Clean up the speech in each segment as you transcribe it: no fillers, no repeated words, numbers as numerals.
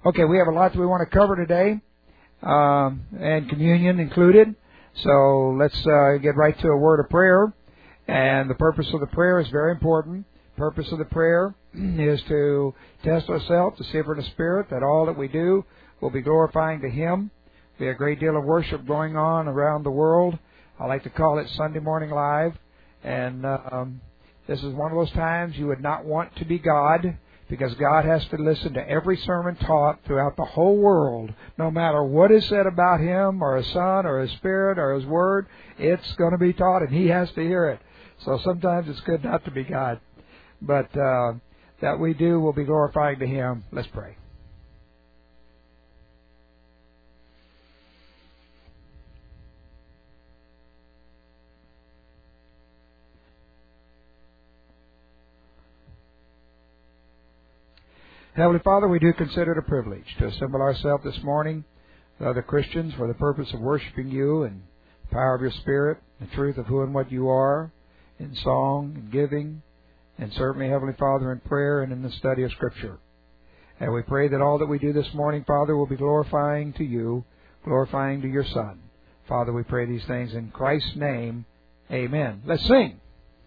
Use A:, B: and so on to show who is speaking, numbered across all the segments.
A: Okay, we have a lot that we want to cover today, and communion included. So let's get right to a word of prayer. And the purpose of the prayer is very important. The purpose of the prayer is to test ourselves, to see if we're in the Spirit, that all that we do will be glorifying to Him. There's a great deal of worship going on around the world. I like to call it Sunday Morning Live. And this is one of those times you would not want to be God, because God has to listen to every sermon taught throughout the whole world. No matter what is said about Him or His Son or His Spirit or His Word, it's going to be taught and He has to hear it. So sometimes it's good not to be God. But that we do will be glorifying to Him. Let's pray. Heavenly Father, we do consider it a privilege to assemble ourselves this morning with other Christians for the purpose of worshiping You and the power of Your Spirit, the truth of who and what You are, in song and giving, and certainly, Heavenly Father, in prayer and in the study of Scripture. And we pray that all that we do this morning, Father, will be glorifying to You, glorifying to Your Son. Father, we pray these things in Christ's name. Amen. Let's sing.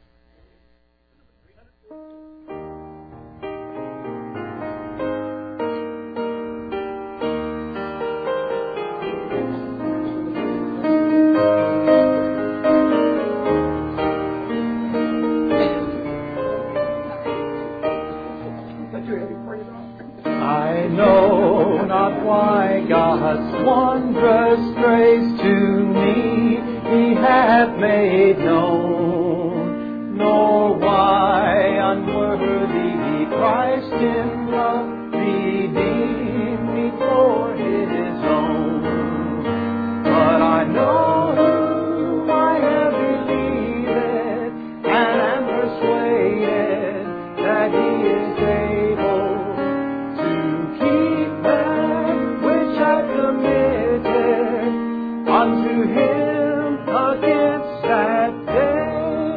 B: God's wondrous grace to me He hath made known, nor why unworthy Christ in love redeemed me for His own. But I know whom I have believed, and am persuaded that He is able to keep that which I committed unto Him against that day.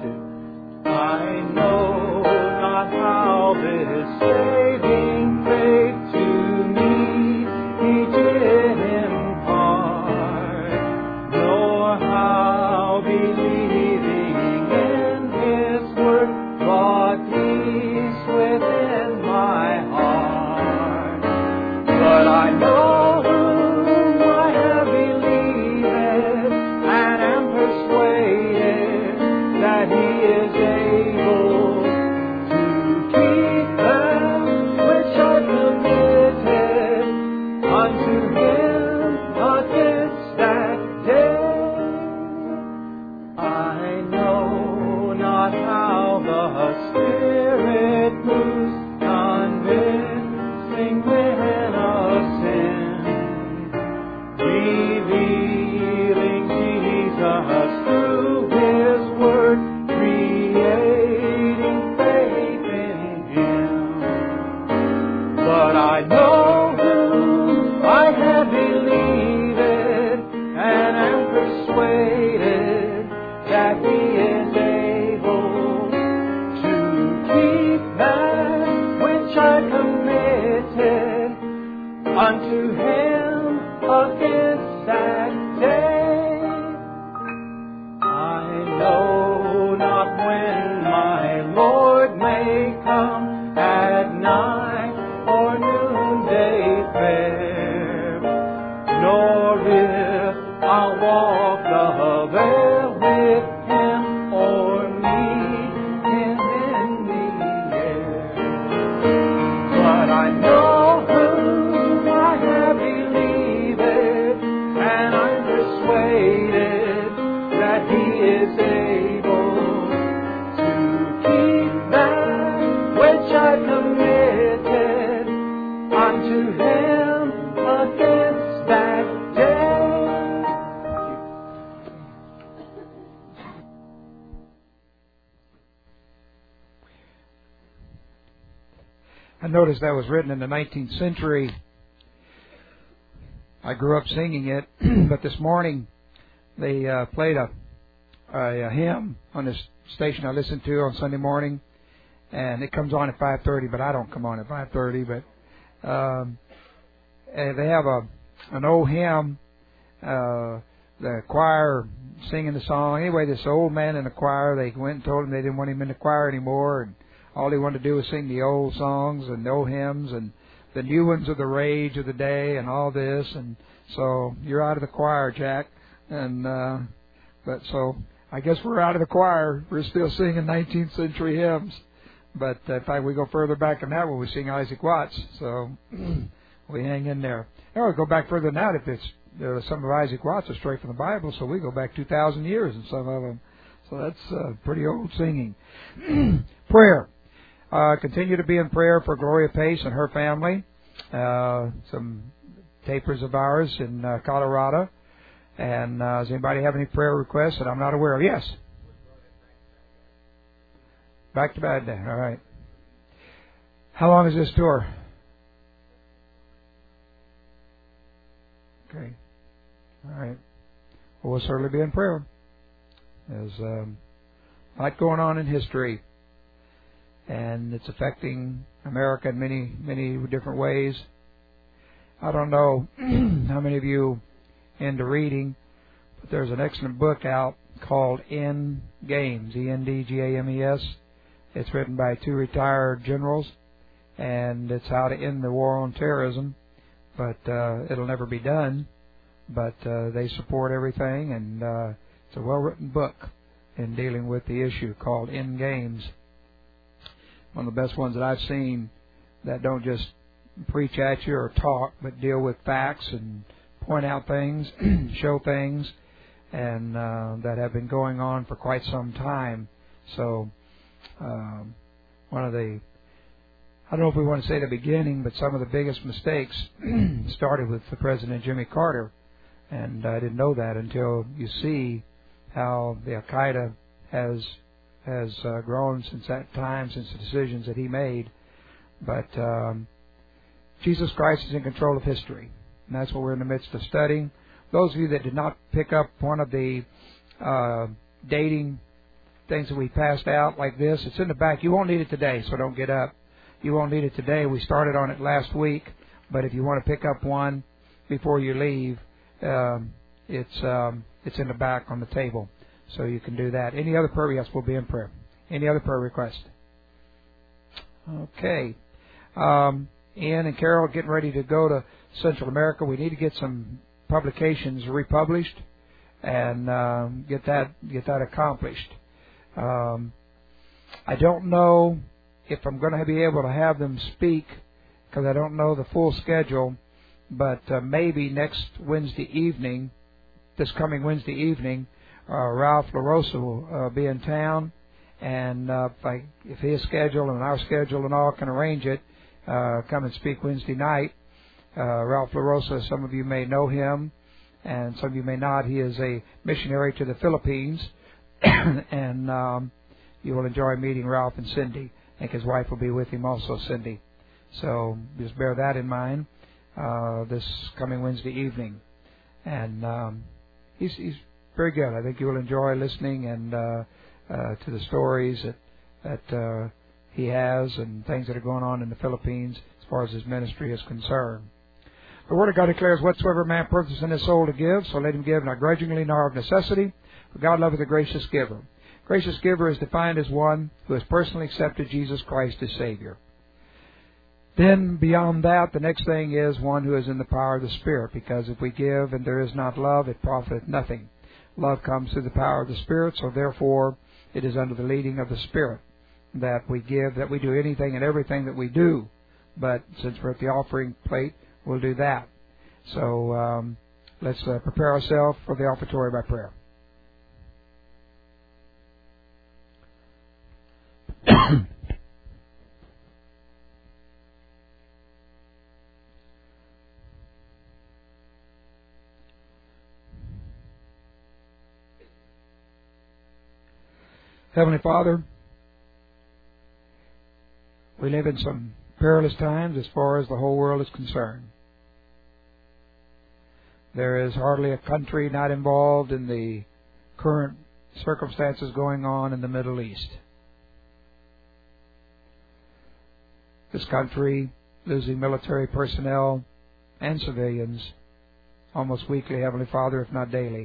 B: I know not how this saving faith to me He did impart, nor how believing in His word brought peace within my heart. But I know whom I have believed, and am persuaded that He is able to keep them which are committed unto Him against that day. I know not how the Spirit moves, convincing men of sin, revealing Jesus through His Word, creating faith in Him. But I know whom I have believed, and am persuaded that He is able to keep that which I committed unto Him against that day. I know not when my Lord may come, at night or noonday fair, nor if I'll walk the vale with Him or meet Him in the air. But I know whom I have believed, and I'm persuaded that He is able to keep that which I committed unto Him against that day.
A: I noticed that was written in the 19th century. I grew up singing it, but this morning they played a hymn on this station I listen to on Sunday morning, and it comes on at 5:30, but I don't come on at 5:30. But they have an old hymn, the choir singing the song. Anyway, this old man in the choir, they went and told him they didn't want him in the choir anymore, and all he wanted to do was sing the old songs and the old hymns, and the new ones are the rage of the day and all this. And so you're out of the choir, Jack. And but so I guess we're out of the choir. We're still singing 19th century hymns. But in fact, we go further back than that when we sing Isaac Watts. So we hang in there. And we go back further than that if it's some of Isaac Watts are straight from the Bible. So we go back 2,000 years in some of them. So that's pretty old singing. Prayer. Continue to be in prayer for Gloria Pace and her family. Some tapers of ours in Colorado. And does anybody have any prayer requests that I'm not aware of? Yes. Back to Baghdad. All right. How long is this tour? Okay. All right. Well, we'll certainly be in prayer. There's a lot going on in history, and it's affecting America in many, many different ways. I don't know how many of you into reading, but there's an excellent book out called End Games, ENDGAMES. It's written by 2 retired generals, and it's how to end the war on terrorism. But it'll never be done. But they support everything, and it's a well-written book in dealing with the issue called End Games. One of the best ones that I've seen that don't just preach at you or talk, but deal with facts and point out things, show things, and that have been going on for quite some time. So one of the, I don't know if we want to say the beginning, but some of the biggest mistakes started with the President Jimmy Carter. And I didn't know that until you see how the Al-Qaeda has grown since that time, since the decisions that he made. But Jesus Christ is in control of history, and that's what we're in the midst of studying. Those of you that did not pick up one of the dating things that we passed out like this, it's in the back. You won't need it today, so don't get up. You won't need it today. We started on it last week, but if you want to pick up one before you leave, it's in the back on the table, so you can do that. Any other prayer? Yes, we'll be in prayer. Any other prayer request? Okay. Ian and Carol getting ready to go to Central America. We need to get some publications republished and get that accomplished. I don't know if I'm going to be able to have them speak because I don't know the full schedule. But maybe next Wednesday evening, this coming Wednesday evening, Ralph LaRosa will be in town. And if his schedule and our schedule and all can arrange it, come and speak Wednesday night. Ralph LaRosa, some of you may know him, and some of you may not. He is a missionary to the Philippines. And you will enjoy meeting Ralph and Cindy. I think his wife will be with him also, Cindy. So just bear that in mind. This coming Wednesday evening, and he's very good. I think you will enjoy listening and to the stories that he has and things that are going on in the Philippines as far as his ministry is concerned. The Word of God declares, "Whatsoever man purposes in his soul to give, so let him give, not grudgingly nor of necessity, for God loveth a gracious giver." Gracious giver is defined as one who has personally accepted Jesus Christ as Savior. Then beyond that, the next thing is one who is in the power of the Spirit, because if we give and there is not love, it profiteth nothing. Love comes through the power of the Spirit, so therefore it is under the leading of the Spirit that we give, that we do anything and everything that we do. But since we're at the offering plate, we'll do that. So let's prepare ourselves for the offertory by prayer. Heavenly Father, we live in some perilous times as far as the whole world is concerned. There is hardly a country not involved in the current circumstances going on in the Middle East. This country losing military personnel and civilians almost weekly, Heavenly Father, if not daily.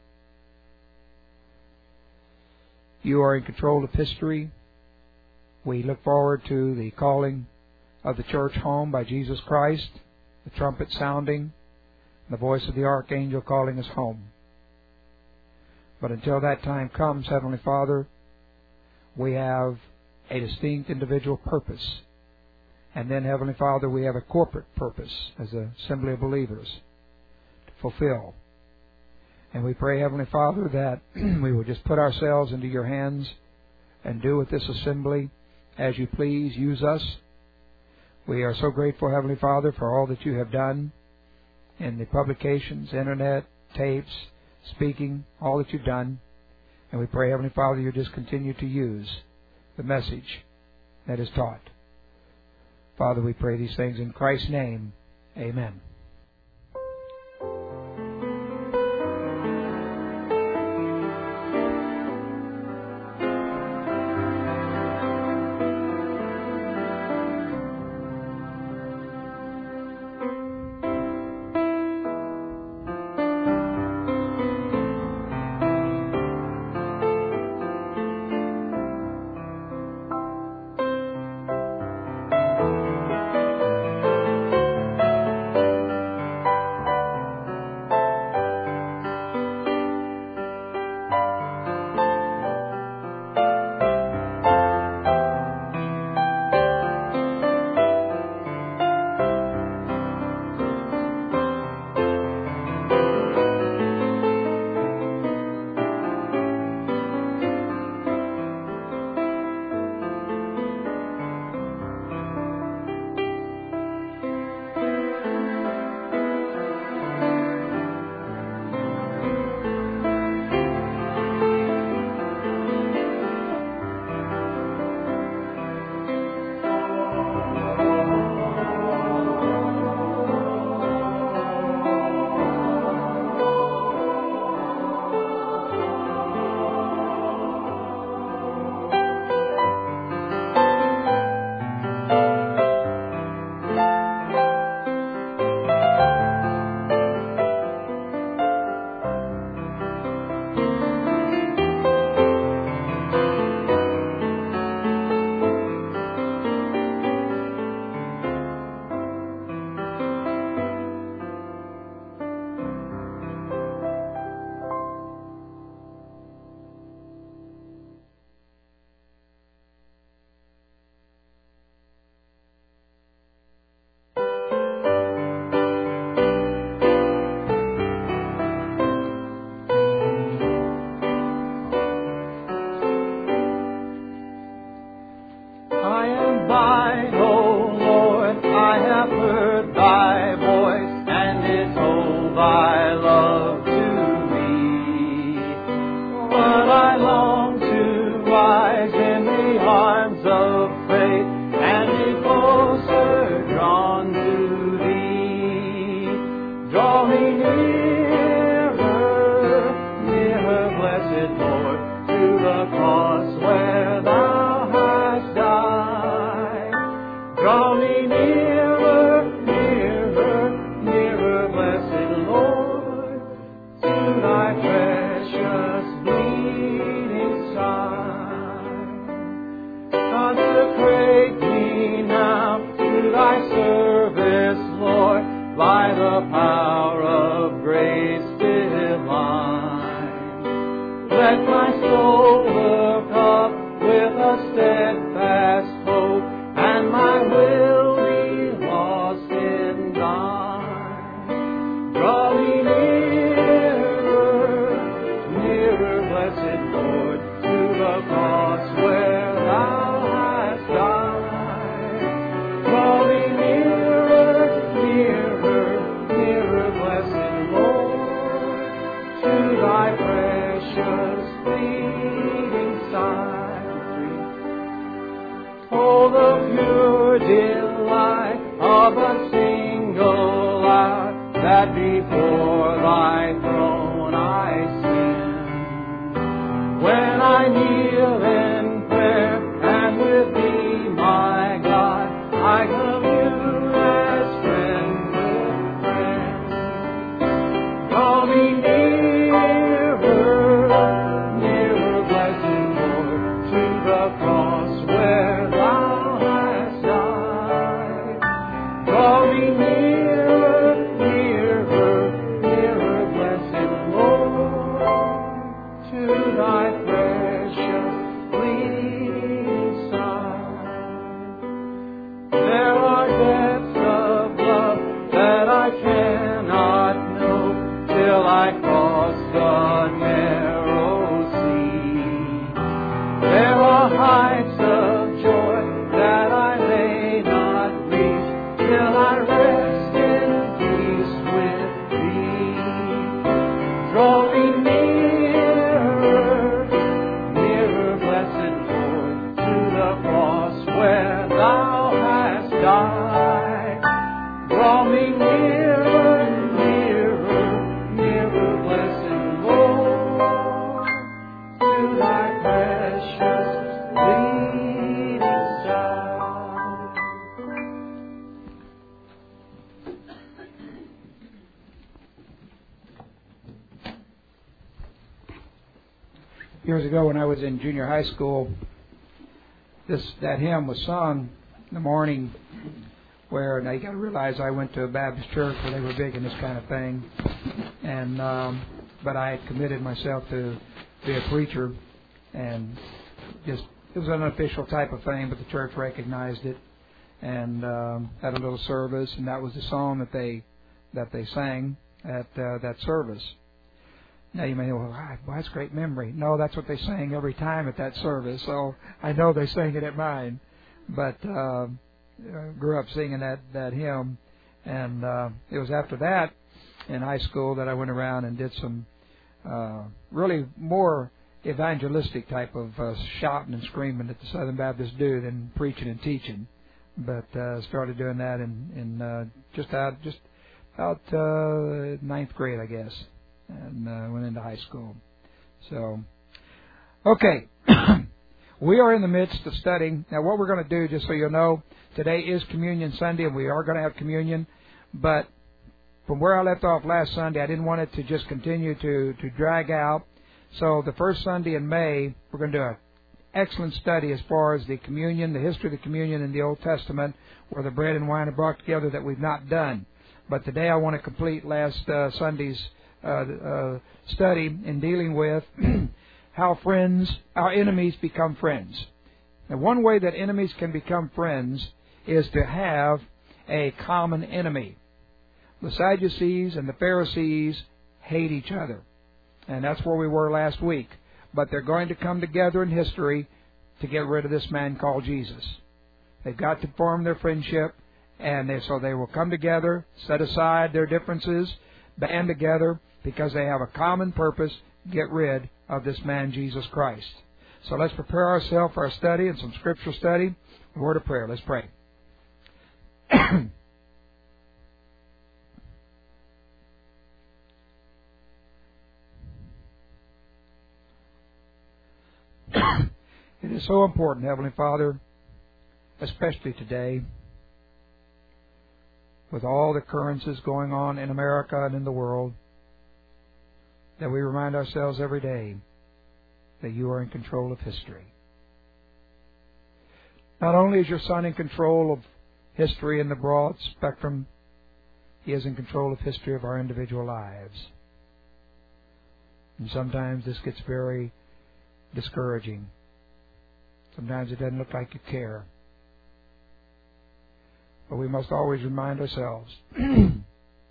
A: You are in control of history. We look forward to the calling of the church home by Jesus Christ, the trumpet sounding, the voice of the archangel calling us home. But until that time comes, Heavenly Father, we have a distinct individual purpose. And then, Heavenly Father, we have a corporate purpose as an assembly of believers to fulfill. And we pray, Heavenly Father, that we will just put ourselves into your hands and do with this assembly as you please. Use us. We are so grateful, Heavenly Father, for all that you have done in the publications, internet, tapes, speaking, all that you've done. And we pray, Heavenly Father, you just continue to use the message that is taught. Father, we pray these things in Christ's name. Amen. Years ago when I was in junior high school, that hymn was sung in the morning where, now you got to realize I went to a Baptist church where they were big in this kind of thing, and but I had committed myself to be a preacher, and just it was an unofficial type of thing, but the church recognized it and had a little service, and that was the song that they sang at that service. Now you may know, well, that's a great memory. No, that's what they sang every time at that service, so I know they sang it at mine. But I grew up singing that hymn, and it was after that in high school that I went around and did some really more evangelistic type of shouting and screaming that the Southern Baptists do than preaching and teaching. But started doing that in just about ninth grade, I guess, and went into high school. So, okay, we are in the midst of studying. Now, what we're going to do, just so you know, today is Communion Sunday, and we are going to have communion. But from where I left off last Sunday, I didn't want it to just continue to drag out. So the first Sunday in May, we're going to do an excellent study as far as the communion, the history of the communion in the Old Testament, where the bread and wine are brought together that we've not done. But today I want to complete last Sunday's study in dealing with how our enemies become friends. Now, one way that enemies can become friends is to have a common enemy. The Sadducees and the Pharisees hate each other. And that's where we were last week. But they're going to come together in history to get rid of this man called Jesus. They've got to form their friendship, and so they will come together, set aside their differences, band together, because they have a common purpose, get rid of this man Jesus Christ. So let's prepare ourselves for our study and some scripture study. A word of prayer. Let's pray. It is so important, Heavenly Father, especially today, with all the occurrences going on in America and in the world, that we remind ourselves every day that you are in control of history. Not only is your Son in control of history in the broad spectrum, He is in control of history of our individual lives. And sometimes this gets very discouraging. Sometimes it doesn't look like you care. But we must always remind ourselves and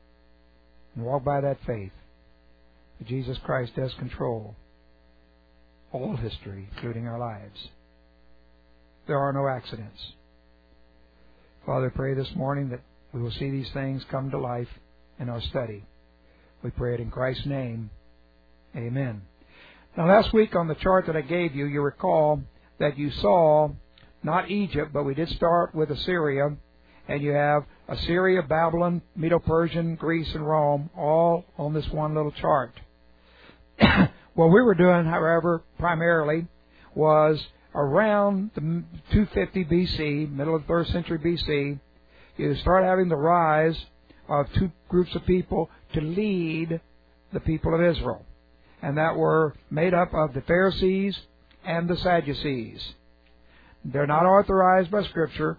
A: walk by that faith that Jesus Christ does control all history, including our lives. There are no accidents. Father, I pray this morning that we will see these things come to life in our study. We pray it in Christ's name. Amen. Now, last week on the chart that I gave you, you recall that you saw not Egypt, but we did start with Assyria, and you have Assyria, Babylon, Medo-Persian, Greece, and Rome, all on this one little chart. What we were doing, however, primarily was around the 250 BC, middle of the 3rd century BC, you start having the rise of two groups of people to lead the people of Israel. And that were made up of the Pharisees and the Sadducees. They're not authorized by Scripture,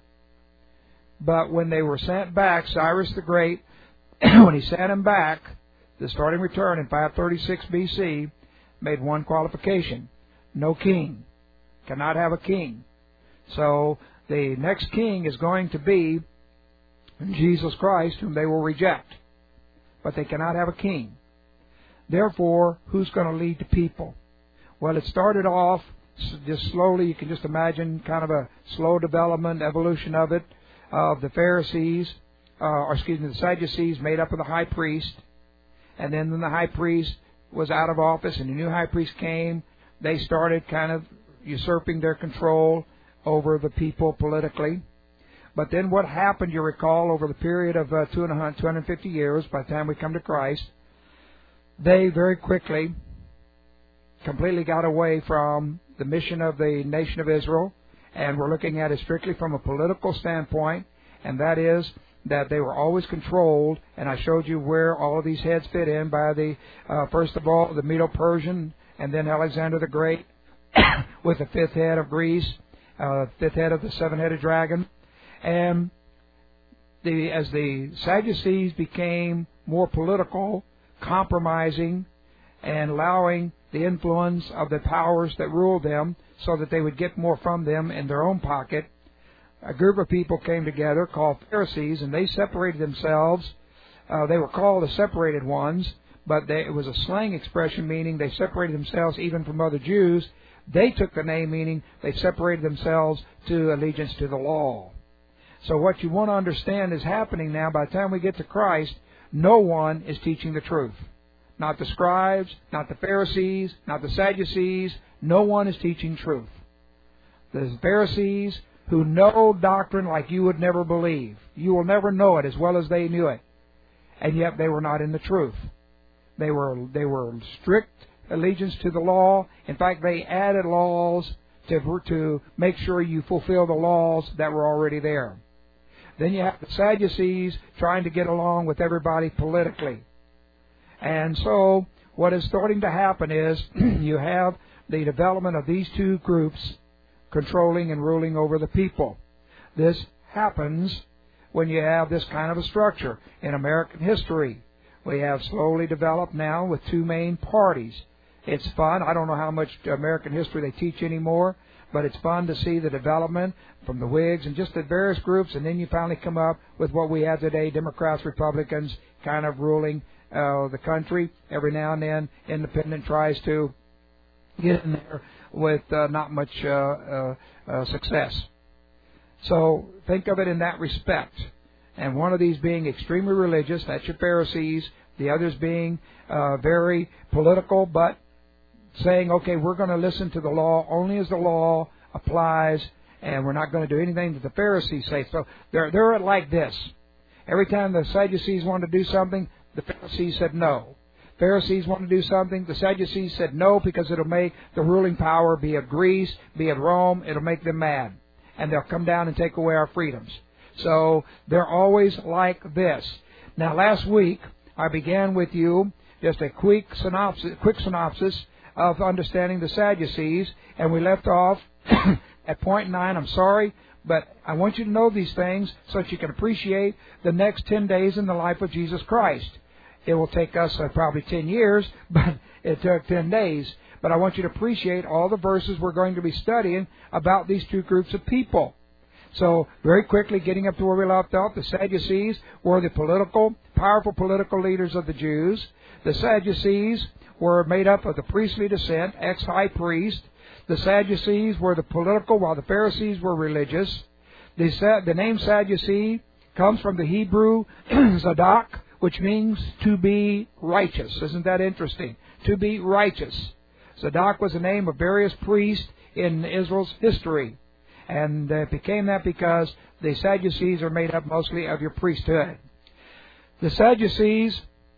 A: but when they were sent back, Cyrus the Great, when he sent them back, the starting return in 536 BC, made one qualification: no king. Cannot have a king. So the next king is going to be Jesus Christ, whom they will reject. But they cannot have a king. Therefore, who's going to lead the people? Well, it started off just slowly. You can just imagine kind of a slow development, evolution of it, of the Pharisees, the Sadducees made up of the high priest. And then when the high priest was out of office and the new high priest came, they started kind of usurping their control over the people politically. But then what happened, you recall, over the period of 250 years, by the time we come to Christ, they very quickly completely got away from the mission of the nation of Israel, and we're looking at it strictly from a political standpoint, and that is that they were always controlled, and I showed you where all of these heads fit in by the, first of all, the Medo-Persian and then Alexander the Great with the fifth head of Greece, fifth head of the seven-headed dragon. And as the Sadducees became more political, compromising, and allowing the influence of the powers that ruled them so that they would get more from them in their own pocket, a group of people came together called Pharisees, and they separated themselves. They were called the separated ones, but it was a slang expression meaning they separated themselves even from other Jews. They took the name meaning they separated themselves to allegiance to the law. So what you want to understand is happening now. By the time we get to Christ, no one is teaching the truth. Not the scribes, not the Pharisees, not the Sadducees. No one is teaching truth. The Pharisees who know doctrine like you would never believe. You will never know it as well as they knew it. And yet they were not in the truth. They were strict allegiance to the law. In fact, they added laws to make sure you fulfill the laws that were already there. Then you have the Sadducees trying to get along with everybody politically. And so what is starting to happen is you have the development of these two groups controlling and ruling over the people. This happens when you have this kind of a structure. In American history, we have slowly developed now with two main parties. It's fun. I don't know how much American history they teach anymore, but it's fun to see the development from the Whigs and just the various groups, and then you finally come up with what we have today, Democrats, Republicans, kind of ruling the country. Every now and then, independent tries to get in there with not much success. So think of it in that respect. And one of these being extremely religious, that's your Pharisees. The others being very political, but saying, okay, we're going to listen to the law only as the law applies, and we're not going to do anything that the Pharisees say. So they're like this. Every time the Sadducees wanted to do something, the Pharisees said no. Pharisees want to do something, the Sadducees said no, because it'll make the ruling power, be it Greece, be it Rome, it'll make them mad. And they'll come down and take away our freedoms. So they're always like this. Now, last week, I began with you just a quick synopsis of understanding the Sadducees, and we left off at point 9. I'm sorry, but I want you to know these things so that you can appreciate the next 10 days in the life of Jesus Christ. It will take us probably 10 years, but it took 10 days. But I want you to appreciate all the verses we're going to be studying about these two groups of people. So, very quickly, getting up to where we left off, the Sadducees were the powerful political leaders of the Jews. The Sadducees were made up of the priestly descent, ex-high priest. The Sadducees were the political, while the Pharisees were religious. The name Sadducee comes from the Hebrew Zadok, which means to be righteous. Isn't that interesting? To be righteous. Zadok was the name of various priests in Israel's history. And it became that because the Sadducees are made up mostly of your priesthood. The Sadducees,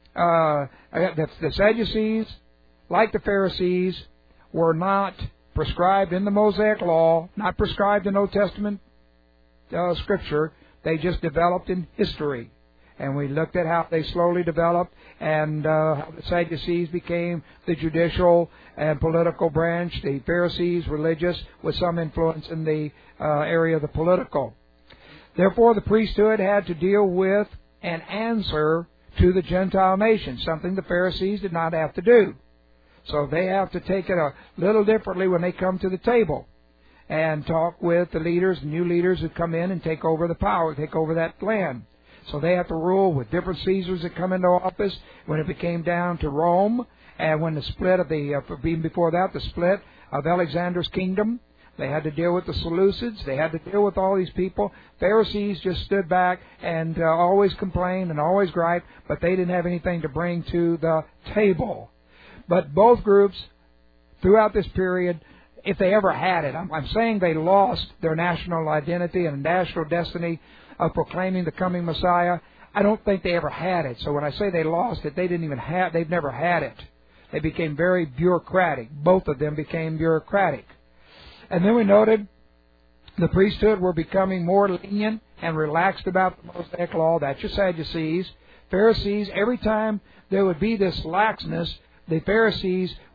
A: like the Pharisees, were not prescribed in the Mosaic Law, not prescribed in Old Testament Scripture. They just developed in history. And we looked at how they slowly developed and how the Sadducees became the judicial and political branch, the Pharisees religious, with some influence in the area of the political. Therefore, the priesthood had to deal with and answer to the Gentile nation, something the Pharisees did not have to do. So they have to take it a little differently when they come to the table and talk with the leaders, new leaders who come in and take over the power, take over that land. So they have to rule with different Caesars that come into office. When it became down to Rome, and when the split of even before that, the split of Alexander's kingdom, they had to deal with the Seleucids. They had to deal with all these people. Pharisees just stood back and always complained and always griped, but they didn't have anything to bring to the table. But both groups, throughout this period, if they ever had it, I'm saying they lost their national identity and national destiny of proclaiming the coming Messiah. I don't think they ever had it. So when I say they lost it, they've never had it. They became very bureaucratic. Both of them became bureaucratic. And then we noted the priesthood were becoming more lenient and relaxed about the Mosaic Law. That's your Sadducees. Pharisees, every time there would be this laxness, the Pharisees would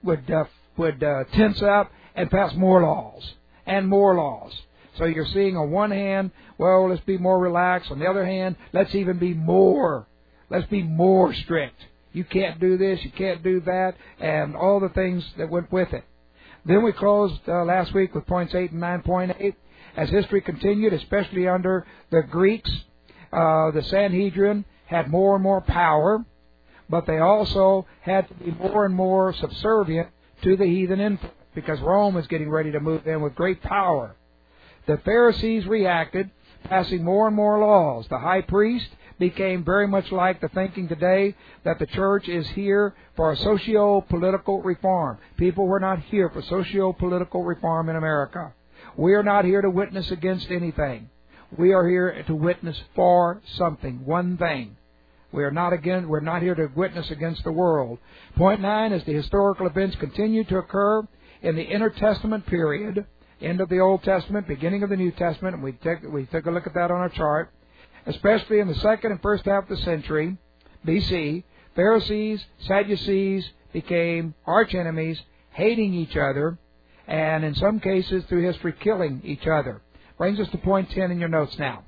A: would tense up and pass more laws and more laws. So you're seeing on one hand, well, let's be more relaxed. On the other hand, let's even be more. Let's be more strict. You can't do this, you can't do that, and all the things that went with it. Then we closed last week with points 8 and 9.8. As history continued, especially under the Greeks, the Sanhedrin had more and more power, but they also had to be more and more subservient to the heathen influence because Rome was getting ready to move in with great power. The Pharisees reacted, passing more and more laws. The high priest became very much like the thinking today that the church is here for a socio-political reform. People were not here for socio-political reform in America. We are not here to witness against anything. We are here to witness for something, one thing. We're not here to witness against the world. Point 9 is the historical events continue to occur in the intertestament period, end of the Old Testament, beginning of the New Testament, and we took a look at that on our chart. Especially in the second and first half of the century, B.C., Pharisees, Sadducees became arch-enemies, hating each other, and in some cases, through history, killing each other. Brings us to point 10 in your notes now.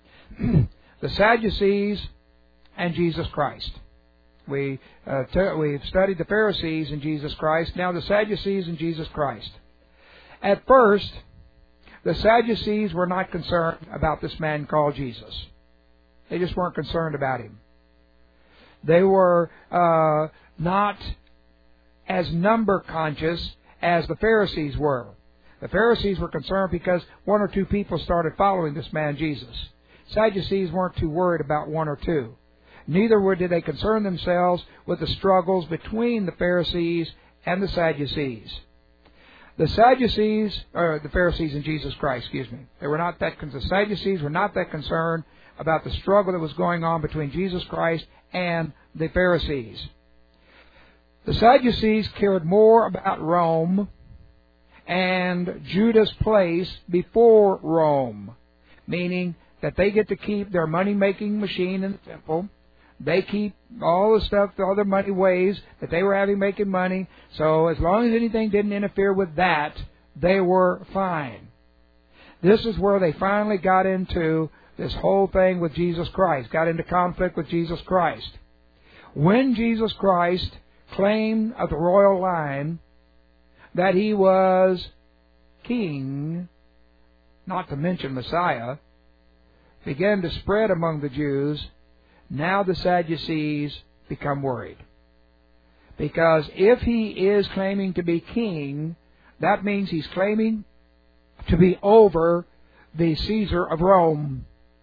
A: The Sadducees and Jesus Christ. We've studied the Pharisees and Jesus Christ, now the Sadducees and Jesus Christ. At first, the Sadducees were not concerned about this man called Jesus. They just weren't concerned about him. They were not as number conscious as the Pharisees were. The Pharisees were concerned because one or two people started following this man Jesus. Sadducees weren't too worried about one or two. Neither did they concern themselves with the struggles between the Pharisees and the Sadducees. The Pharisees and Jesus Christ, the Sadducees were not that concerned about the struggle that was going on between Jesus Christ and the Pharisees. The Sadducees cared more about Rome and Judah's place before Rome, meaning that they get to keep their money-making machine in the temple. They keep all the stuff, all their money ways that they were having making money. So as long as anything didn't interfere with that, they were fine. This is where they finally got into this whole thing with Jesus Christ, got into conflict with Jesus Christ. When Jesus Christ claimed of the royal line that he was king, not to mention Messiah, began to spread among the Jews, now the Sadducees become worried. Because if he is claiming to be king, that means he's claiming to be over the Caesar of Rome.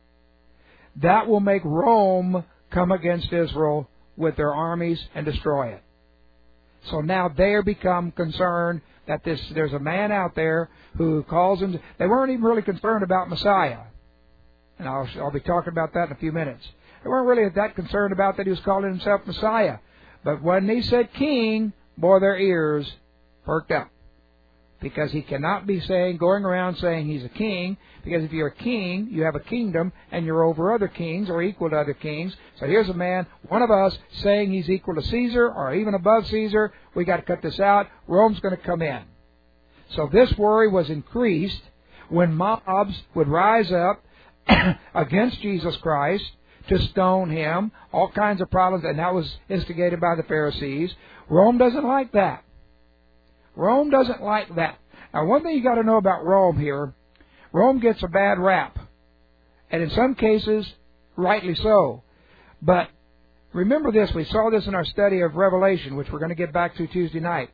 A: That will make Rome come against Israel with their armies and destroy it. So now they become concerned that there's a man out there who calls him. They weren't even really concerned about Messiah. And I'll be talking about that in a few minutes. They weren't really that concerned about that he was calling himself Messiah. But when he said king, boy, their ears perked up. Because he cannot be going around saying he's a king, because if you're a king, you have a kingdom, and you're over other kings or equal to other kings. So here's a man, one of us, saying he's equal to Caesar or even above Caesar. We got to cut this out. Rome's going to come in. So this worry was increased when mobs would rise up against Jesus Christ to stone him, all kinds of problems, and that was instigated by the Pharisees. Rome doesn't like that. Rome doesn't like that. Now, one thing you got to know about Rome here, Rome gets a bad rap, and in some cases, rightly so. But remember this, we saw this in our study of Revelation, which we're going to get back to Tuesday night,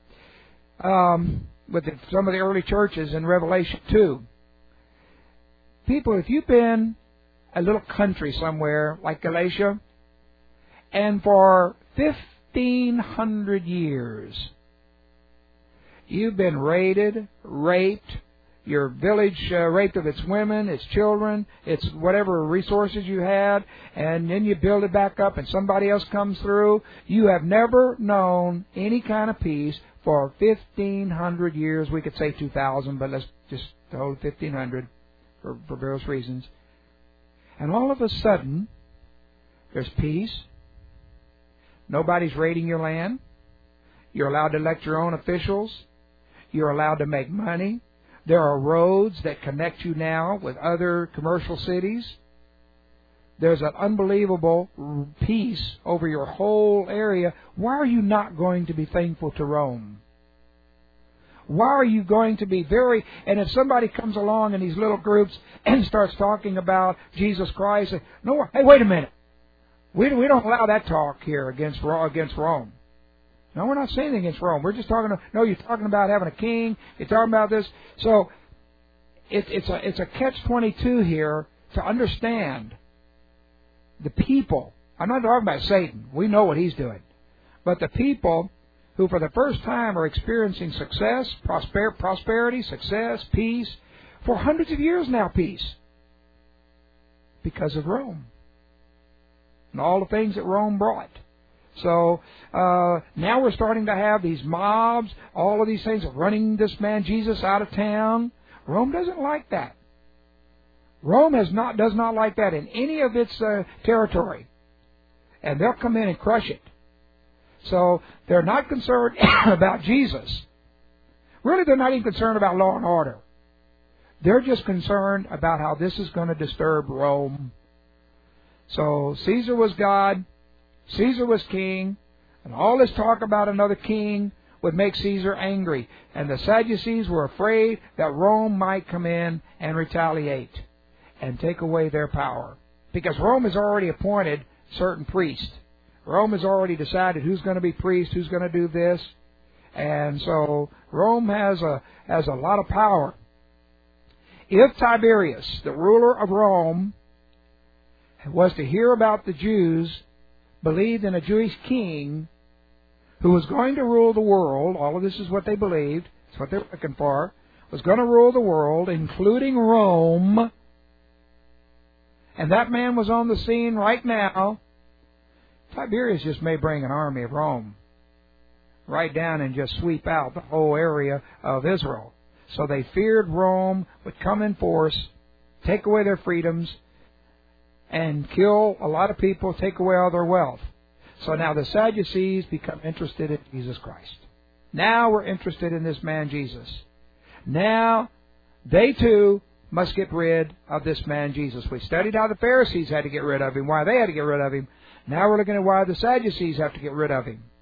A: with some of the early churches in Revelation 2. People, if you've been a little country somewhere like Galatia, and for 1,500 years, you've been raided, raped, your village raped of its women, its children, its whatever resources you had, and then you build it back up and somebody else comes through. You have never known any kind of peace for 1,500 years. We could say 2,000, but let's just hold 1,500 for various reasons. And all of a sudden, there's peace. Nobody's raiding your land. You're allowed to elect your own officials. You're allowed to make money. There are roads that connect you now with other commercial cities. There's an unbelievable peace over your whole area. Why are you not going to be thankful to Rome? Why are you going to be and if somebody comes along in these little groups and starts talking about Jesus Christ, no, hey, wait a minute. We don't allow that talk here against Rome. No, we're not saying anything against Rome. We're just you're talking about having a king. You're talking about this. So it's a catch-22 here to understand the people. I'm not talking about Satan. We know what he's doing. But the people who for the first time are experiencing success, prosperity, success, peace, for hundreds of years now, peace, because of Rome and all the things that Rome brought. So now we're starting to have these mobs, all of these things running this man Jesus out of town. Rome doesn't like that. Rome does not like that in any of its territory. And they'll come in and crush it. So they're not concerned about Jesus. Really, they're not even concerned about law and order. They're just concerned about how this is going to disturb Rome. So Caesar was God. Caesar was king. And all this talk about another king would make Caesar angry. And the Sadducees were afraid that Rome might come in and retaliate and take away their power. Because Rome has already appointed certain priests. Rome has already decided who's going to be priest, who's going to do this. And so Rome has a lot of power. If Tiberius, the ruler of Rome, was to hear about the Jews, believed in a Jewish king who was going to rule the world, all of this is what they believed, it's what they're looking for, was going to rule the world, including Rome, and that man was on the scene right now, Tiberius just may bring an army of Rome right down and just sweep out the whole area of Israel. So they feared Rome would come in force, take away their freedoms, and kill a lot of people, take away all their wealth. So now the Sadducees become interested in Jesus Christ. Now we're interested in this man Jesus. Now they too must get rid of this man Jesus. We studied how the Pharisees had to get rid of him, why they had to get rid of him. Now we're looking at why the Sadducees have to get rid of him.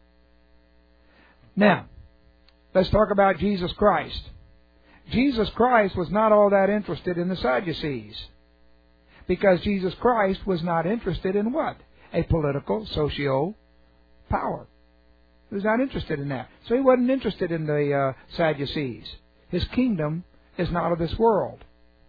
A: Now, let's talk about Jesus Christ. Jesus Christ was not all that interested in the Sadducees. Because Jesus Christ was not interested in what? A political, socio power. He was not interested in that. So he wasn't interested in the Sadducees. His kingdom is not of this world.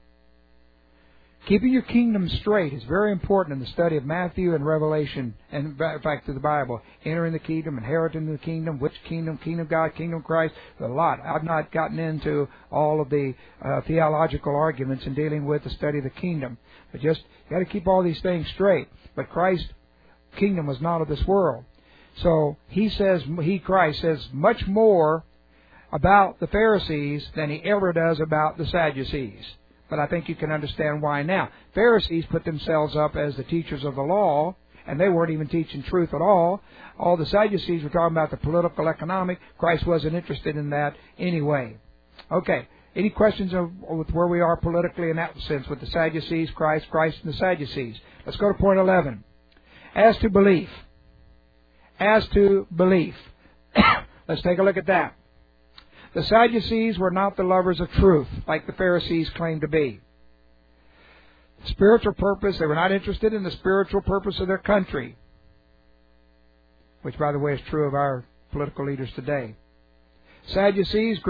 A: Keeping your kingdom straight is very important in the study of Matthew and Revelation, and in fact through the Bible. Entering the kingdom, inheriting the kingdom, which kingdom, kingdom of God, kingdom of Christ, a lot. I've not gotten into all of the theological arguments in dealing with the study of the kingdom. But just, you got to keep all these things straight. But Christ's kingdom was not of this world. So Christ says much more about the Pharisees than he ever does about the Sadducees. But I think you can understand why now. Pharisees put themselves up as the teachers of the law, and they weren't even teaching truth at all. All the Sadducees were talking about the political, economic. Christ wasn't interested in that anyway. Okay, any questions with where we are politically in that sense with the Sadducees, Christ, and the Sadducees? Let's go to point 11. As to belief. As to belief. Let's take a look at that. The Sadducees were not the lovers of truth, like the Pharisees claimed to be. Spiritual purpose, they were not interested in the spiritual purpose of their country, which, by the way, is true of our political leaders today. The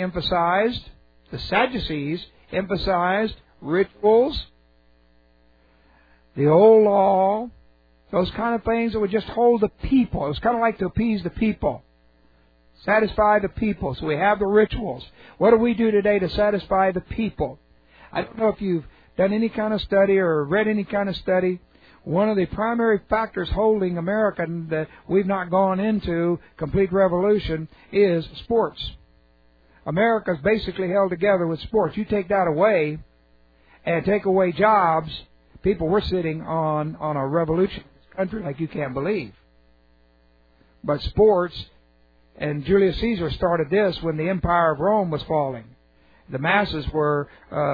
A: Sadducees emphasized rituals, the old law, those kind of things that would just hold the people. It was kind of like to appease the people. Satisfy the people. So we have the rituals. What do we do today to satisfy the people? I don't know if you've done any kind of study or read any kind of study. One of the primary factors holding America that we've not gone into complete revolution is sports. America's basically held together with sports. You take that away and take away jobs, people, we're sitting on a revolution in this country like you can't believe. But sports And Julius Caesar started this when the Empire of Rome was falling. The masses were,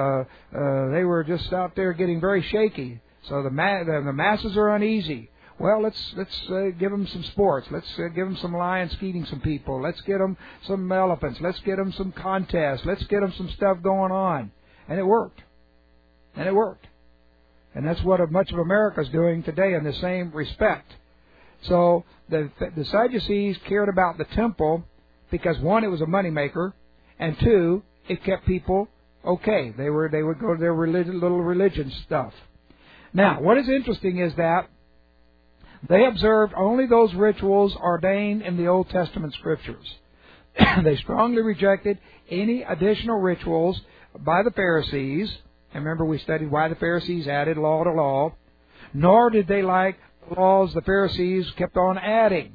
A: they were just out there getting very shaky. So the masses are uneasy. Well, let's give them some sports. Let's give them some lions feeding some people. Let's get them some elephants. Let's get them some contests. Let's get them some stuff going on. And it worked. And it worked. And that's what much of America is doing today in the same respect. So the Sadducees cared about the temple because, one, it was a moneymaker, and two, it kept people okay. They would go to their little religion stuff. Now, what is interesting is that they observed only those rituals ordained in the Old Testament Scriptures. They strongly rejected any additional rituals by the Pharisees. And remember, we studied why the Pharisees added law to law. Nor did they like the laws the Pharisees kept on adding.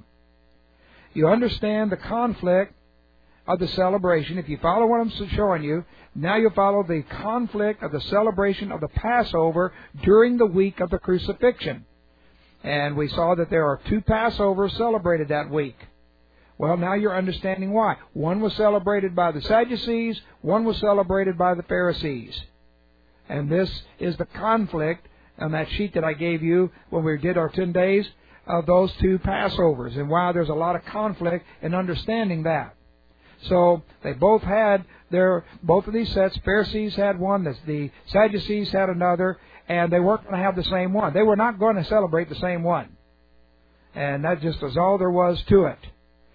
A: You understand the conflict of the celebration. If you follow what I'm showing you, now you'll follow the conflict of the celebration of the Passover during the week of the crucifixion. And we saw that there are 2 Passovers celebrated that week. Well, now you're understanding why. One was celebrated by the Sadducees, one was celebrated by the Pharisees. And this is the conflict on that sheet that I gave you when we did our 10 days of those 2 Passovers, and why there's a lot of conflict in understanding that. So they both had both of these sets. Pharisees had one, the Sadducees had another, and they weren't going to have the same one. They were not going to celebrate the same one. And that just was all there was to it.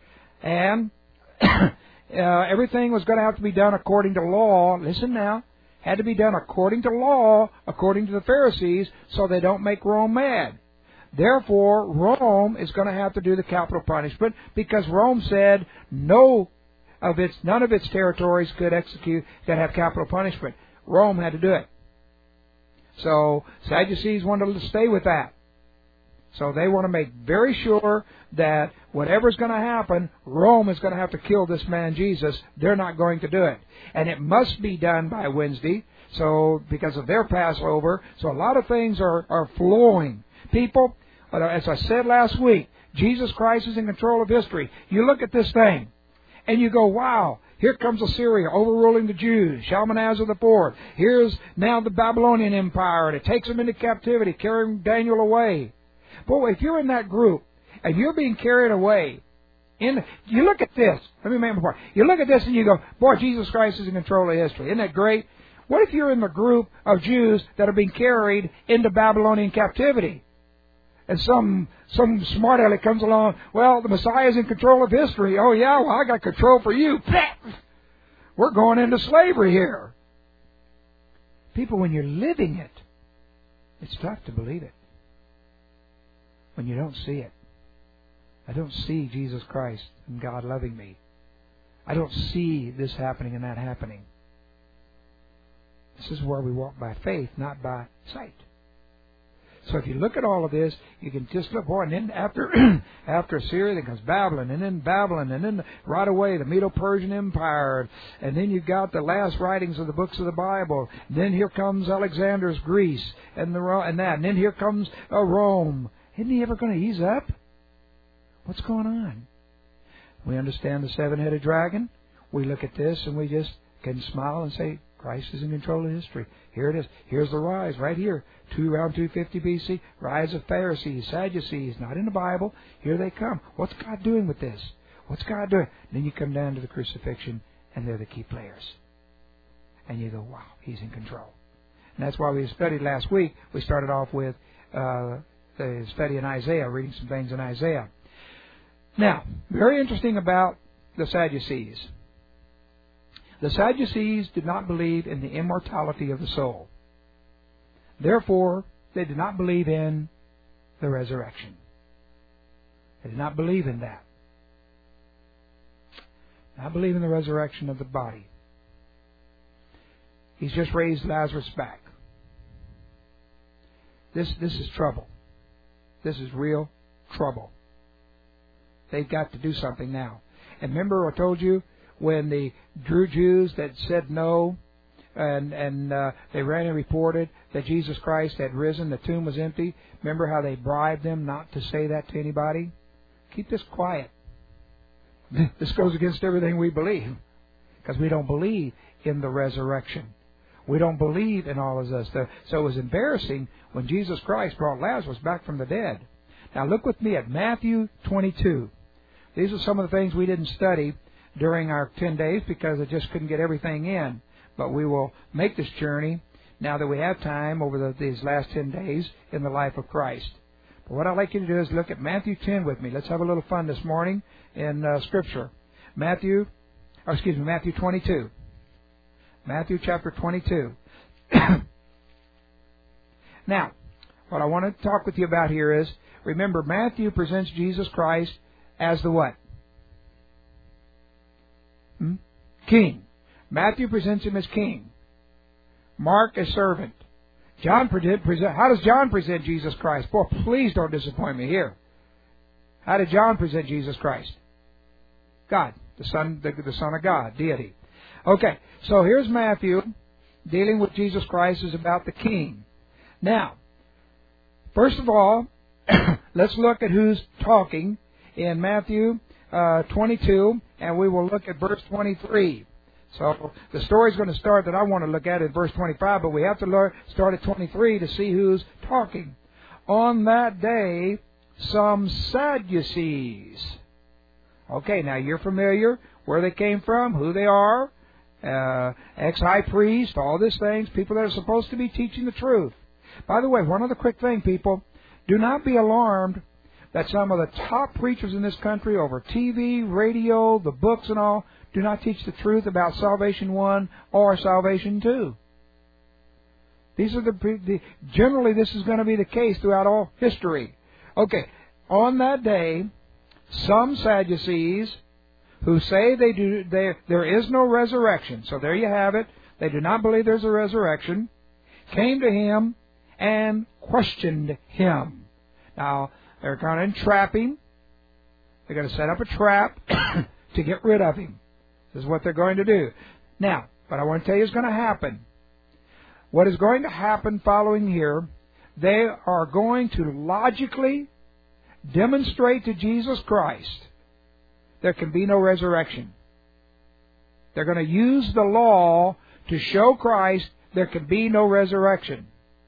A: And everything was going to have to be done according to law. Listen now. Had to be done according to law, according to the Pharisees, so they don't make Rome mad. Therefore, Rome is going to have to do the capital punishment, because Rome said none of its territories could have capital punishment. Rome had to do it. So Sadducees wanted to stay with that. So they want to make very sure that whatever's going to happen, Rome is going to have to kill this man Jesus. They're not going to do it. And it must be done by Wednesday, so because of their Passover. So a lot of things are flowing. People, as I said last week, Jesus Christ is in control of history. You look at this thing, and you go, wow, here comes Assyria overruling the Jews, Shalmaneser IV. Here's now the Babylonian Empire, and it takes them into captivity, carrying Daniel away. Boy, if you're in that group and you're being carried away, you look at this. Let me make my point. You look at this and you go, boy, Jesus Christ is in control of history. Isn't that great? What if you're in the group of Jews that are being carried into Babylonian captivity? And some smart aleck comes along, well, the Messiah is in control of history. Oh, yeah, well, I got control for you. We're going into slavery here. People, when you're living it, it's tough to believe it. When you don't see it. I don't see Jesus Christ and God loving me. I don't see this happening and that happening. This is where we walk by faith, not by sight. So if you look at all of this, you can just look, boy, and then after Assyria, then comes Babylon, and then Babylon, and then right away the Medo-Persian Empire, and then you've got the last writings of the books of the Bible. And then here comes Alexander's Greece, and then here comes Rome. Isn't he ever going to ease up? What's going on? We understand the 7-headed dragon. We look at this and we just can smile and say, Christ is in control of history. Here it is. Here's the rise right here. Around 250 BC, rise of Pharisees, Sadducees, not in the Bible. Here they come. What's God doing with this? What's God doing? Then you come down to the crucifixion, and they're the key players. And you go, wow, He's in control. And that's why we studied last week. We started off with the study in Isaiah, reading some things in Isaiah. Now, very interesting about the Sadducees. The Sadducees did not believe in the immortality of the soul. Therefore, they did not believe in the resurrection. They did not believe in that. Not believe in the resurrection of the body. He's just raised Lazarus back. This is trouble. This is real trouble. They've got to do something now. And remember I told you when the Jews that said no, and they ran and reported that Jesus Christ had risen, the tomb was empty. Remember how they bribed them not to say that to anybody? Keep this quiet. This goes against everything we believe, because we don't believe in the resurrection. We don't believe in all of this. So it was embarrassing when Jesus Christ brought Lazarus back from the dead. Now look with me at Matthew 22. These are some of the things we didn't study during our 10 days because I just couldn't get everything in. But we will make this journey now that we have time over these last 10 days in the life of Christ. But what I'd like you to do is look at Matthew 10 with me. Let's have a little fun this morning in Scripture. Matthew 22. Matthew chapter 22. Now, what I want to talk with you about here is, remember, Matthew presents Jesus Christ as the what? King. Matthew presents him as king. Mark as servant. How does John present Jesus Christ? Boy, please don't disappoint me here. How did John present Jesus Christ? God, the Son of God, deity. Okay, so here's Matthew dealing with Jesus Christ as about the king. Now, first of all, let's look at who's talking in Matthew 22, and we will look at verse 23. So the story's going to start that I want to look at verse 25, but we have to start at 23 to see who's talking. On that day, some Sadducees. Okay, now you're familiar where they came from, who they are, ex-high priest, all these things, people that are supposed to be teaching the truth. By the way, one other quick thing, people. Do not be alarmed that some of the top preachers in this country over TV, radio, the books and all, do not teach the truth about Salvation 1 or Salvation 2. These are generally this is going to be the case throughout all history. Okay, on that day, some Sadducees who say there is no resurrection, so there you have it, they do not believe there's a resurrection, came to him and questioned him. Now, they're going to entrap him. They're going to set up a trap to get rid of him. This is what they're going to do. Now, what I want to tell you is going to happen. What is going to happen following here, they are going to logically demonstrate to Jesus Christ there can be no resurrection. They're going to use the law to show Christ there can be no resurrection.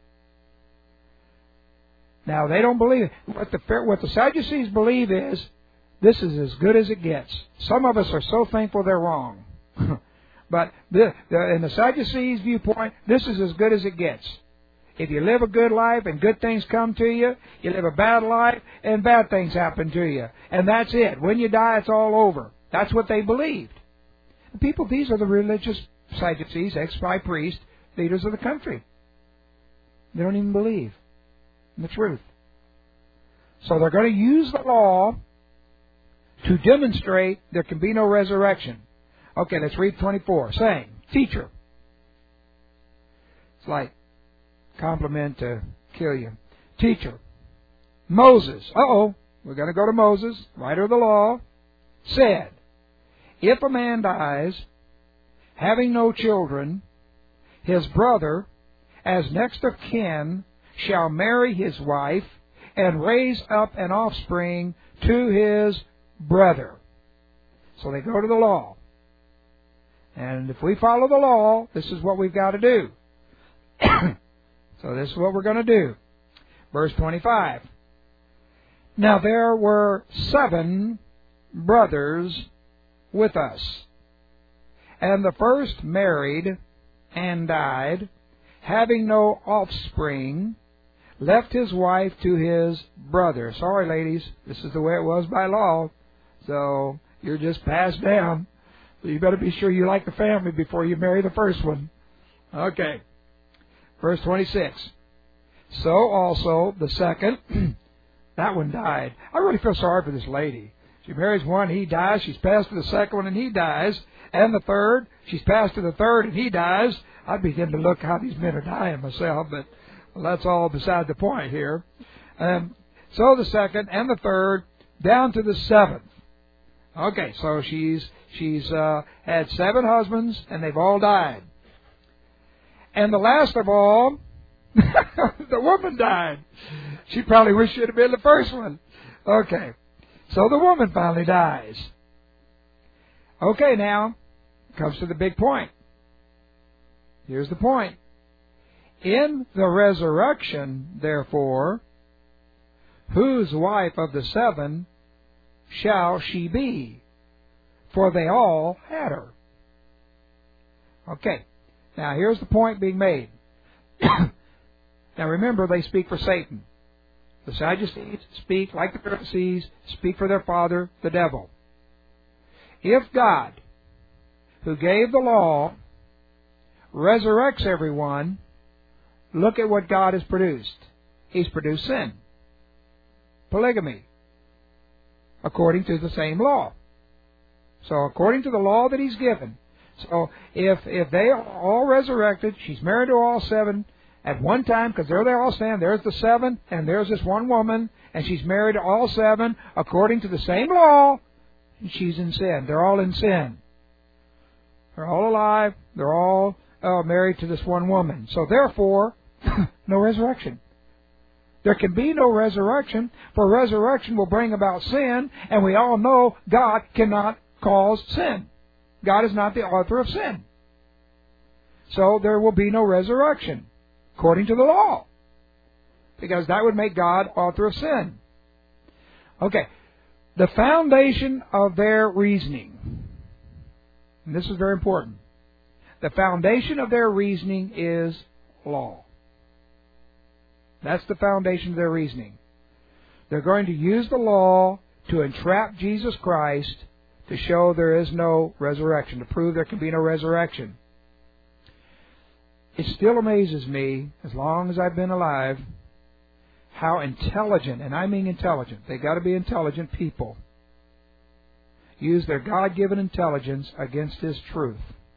A: Now, they don't believe it. What the Sadducees believe is, this is as good as it gets. Some of us are so thankful they're wrong. But in the Sadducees' viewpoint, this is as good as it gets. If you live a good life and good things come to you, you live a bad life and bad things happen to you. And that's it. When you die, it's all over. That's what they believed. The people, these are the religious Sadducees, ex-high priest, leaders of the country. They don't even believe in the truth. So they're going to use the law to demonstrate there can be no resurrection. Okay, let's read 24. Saying, teacher. It's like compliment to kill you. Teacher. Moses. We're going to go to Moses, writer of the law, said, if a man dies, having no children, his brother, as next of kin, shall marry his wife and raise up an offspring to his brother. So they go to the law. And if we follow the law, this is what we've got to do. So this is what we're going to do. Verse 25. Now there were 7 brothers with us. And the first married and died, having no offspring, left his wife to his brother. Sorry, ladies, this is the way it was by law. So you're just passed down. So you better be sure you like the family before you marry the first one. Okay. Verse 26. So also the second, that one died. I really feel sorry for this lady. She marries one, he dies. She's passed to the second one, and he dies. And the third, she's passed to the third, and he dies. I begin to look how these men are dying myself, but well, that's all beside the point here. So the second and the third, down to the 7th. Okay, so she's had 7 husbands, and they've all died. And the last of all, the woman died. She probably wished she'd have been the first one. Okay, so the woman finally dies. Okay, now, comes to the big point. Here's the point. In the resurrection, therefore, whose wife of the 7 shall she be? For they all had her. Okay. Now, here's the point being made. Now, remember, they speak for Satan. The Sadducees speak, like the Pharisees, speak for their father, the devil. If God, who gave the law, resurrects everyone, look at what God has produced. He's produced sin. Polygamy. According to the same law. So, according to the law that He's given. So, if they are all resurrected, she's married to all 7 at one time, because there they all stand. There's the 7, and there's this one woman, and she's married to all 7 according to the same law, and she's in sin. They're all in sin. They're all alive. They're all married to this one woman. So, therefore, no resurrection. There can be no resurrection, for resurrection will bring about sin, and we all know God cannot cause sin. God is not the author of sin. So there will be no resurrection, according to the law, because that would make God author of sin. Okay, the foundation of their reasoning, and this is very important, the foundation of their reasoning is law. That's the foundation of their reasoning. They're going to use the law to entrap Jesus Christ to show there is no resurrection, to prove there can be no resurrection. It still amazes me, as long as I've been alive, how intelligent, and I mean intelligent, they got to be intelligent people, use their God-given intelligence against His truth.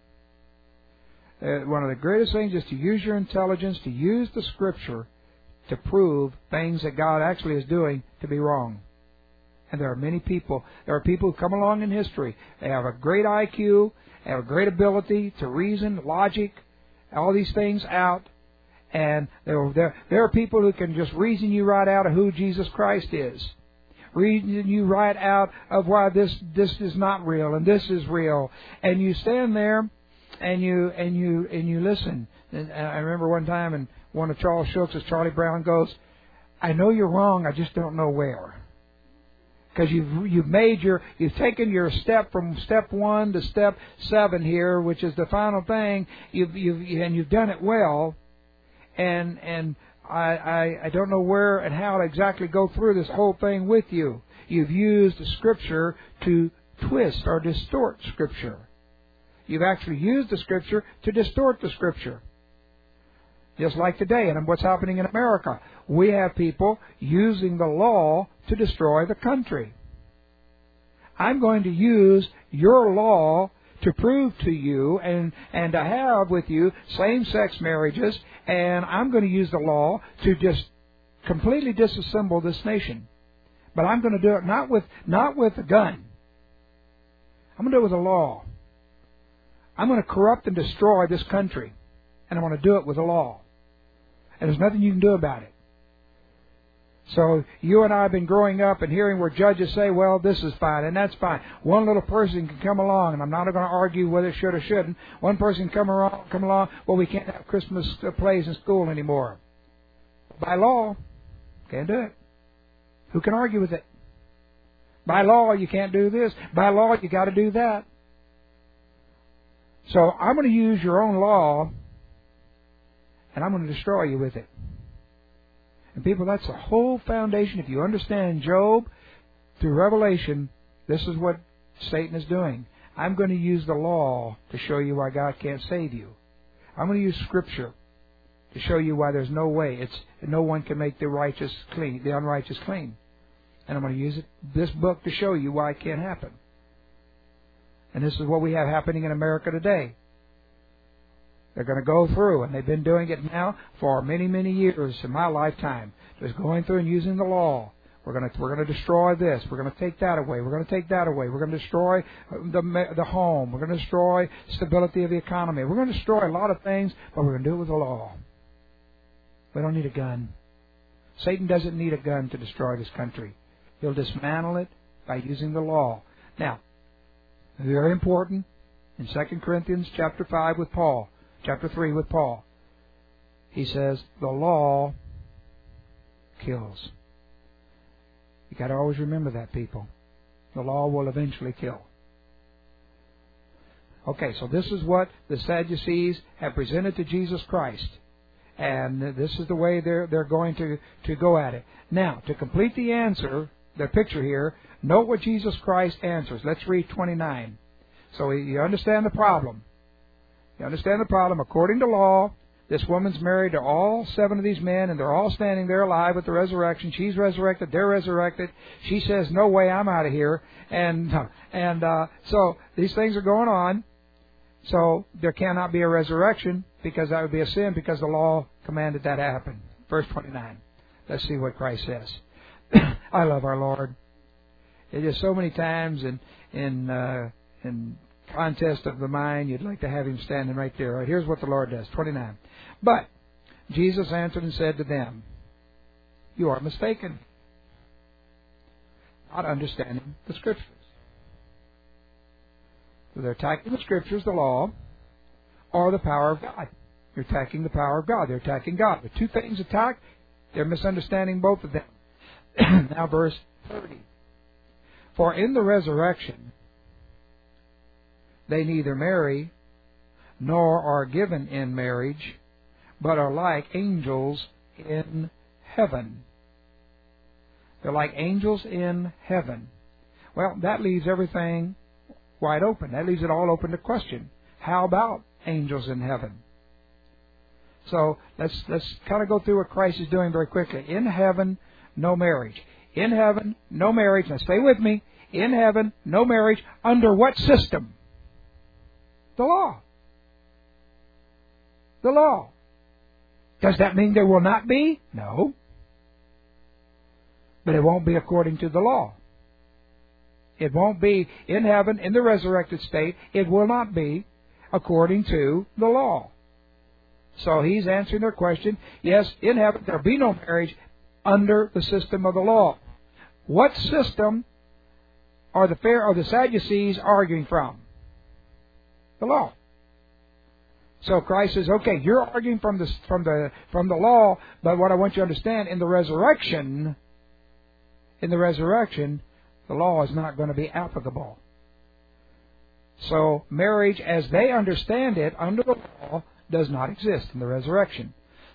A: One of the greatest things is to use your intelligence, to use the Scripture to prove things that God actually is doing to be wrong. And there are many people, there are people who come along in history, they have a great IQ, they have a great ability to reason, logic, all these things out, and there are people who can just reason you right out of who Jesus Christ is. Reason you right out of why this is not real and this is real. And you stand there and you listen. And I remember one time in one of Charles Schultz's, Charlie Brown goes, I know you're wrong, I just don't know where. Because you've taken your step from step 1 to step 7 here, which is the final thing. You've done it well, and I don't know where and how to exactly go through this whole thing with you. You've used the Scripture to twist or distort Scripture. You've actually used the Scripture to distort the Scripture. Just like today, and what's happening in America. We have people using the law to destroy the country. I'm going to use your law to prove to you and to have with you same-sex marriages, and I'm going to use the law to just completely disassemble this nation. But I'm going to do it not with a gun. I'm going to do it with a law. I'm going to corrupt and destroy this country, and I'm going to do it with a law. And there's nothing you can do about it. So you and I have been growing up and hearing where judges say, well, this is fine and that's fine. One little person can come along, and I'm not going to argue whether it should or shouldn't. One person come along, well, we can't have Christmas plays in school anymore. By law, can't do it. Who can argue with it? By law, you can't do this. By law, you got to do that. So I'm going to use your own law, and I'm going to destroy you with it. And people, that's the whole foundation. If you understand Job through Revelation, this is what Satan is doing. I'm going to use the law to show you why God can't save you. I'm going to use Scripture to show you why there's no way. No one can make the righteous clean, the unrighteous clean. And I'm going to use this book to show you why it can't happen. And this is what we have happening in America today. They're going to go through, and they've been doing it now for many, many years in my lifetime. Just going through and using the law. We're going to destroy this. We're going to take that away. We're going to take that away. We're going to destroy the home. We're going to destroy stability of the economy. We're going to destroy a lot of things, but we're going to do it with the law. We don't need a gun. Satan doesn't need a gun to destroy this country. He'll dismantle it by using the law. Now, Very important. In 2 Corinthians chapter 5 with Paul, chapter 3 with Paul, he says, the law kills. You got to always remember that, people. The law will eventually kill. Okay, so this is what the Sadducees have presented to Jesus Christ. And this is the way they're going to go at it. Now, to complete the answer, the picture here, note what Jesus Christ answers. Let's read 29. So you understand the problem. You understand the problem. According to law, this woman's married to all 7 of these men, and they're all standing there alive at the resurrection. She's resurrected. They're resurrected. She says, no way, I'm out of here. And so these things are going on. So there cannot be a resurrection because that would be a sin because the law commanded that happen. Verse 29. Let's see what Christ says. I love our Lord. It is so many times in contest of the mind, you'd like to have him standing right there. Right, here's what the Lord does. 29. But Jesus answered and said to them, you are mistaken, not understanding the Scriptures. So they're attacking the Scriptures, the law, or the power of God. They're attacking the power of God. They're attacking God. The two things attacked, they're misunderstanding both of them. Now verse 30. For in the resurrection, they neither marry nor are given in marriage, but are like angels in heaven. They're like angels in heaven. Well, that leaves everything wide open. That leaves it all open to question. How about angels in heaven? So let's kind of go through what Christ is doing very quickly. In heaven, no marriage. In heaven, no marriage. Now stay with me. In heaven, no marriage. Under what system? The law. The law. Does that mean there will not be? No. But it won't be according to the law. It won't be in heaven, in the resurrected state. It will not be according to the law. So he's answering their question. Yes, in heaven there will be no marriage under the system of the law. What system are the Sadducees arguing from? The law. So Christ says, okay, you're arguing from the law, but what I want you to understand, in the resurrection, the law is not going to be applicable. So marriage, as they understand it under the law, does not exist in the resurrection.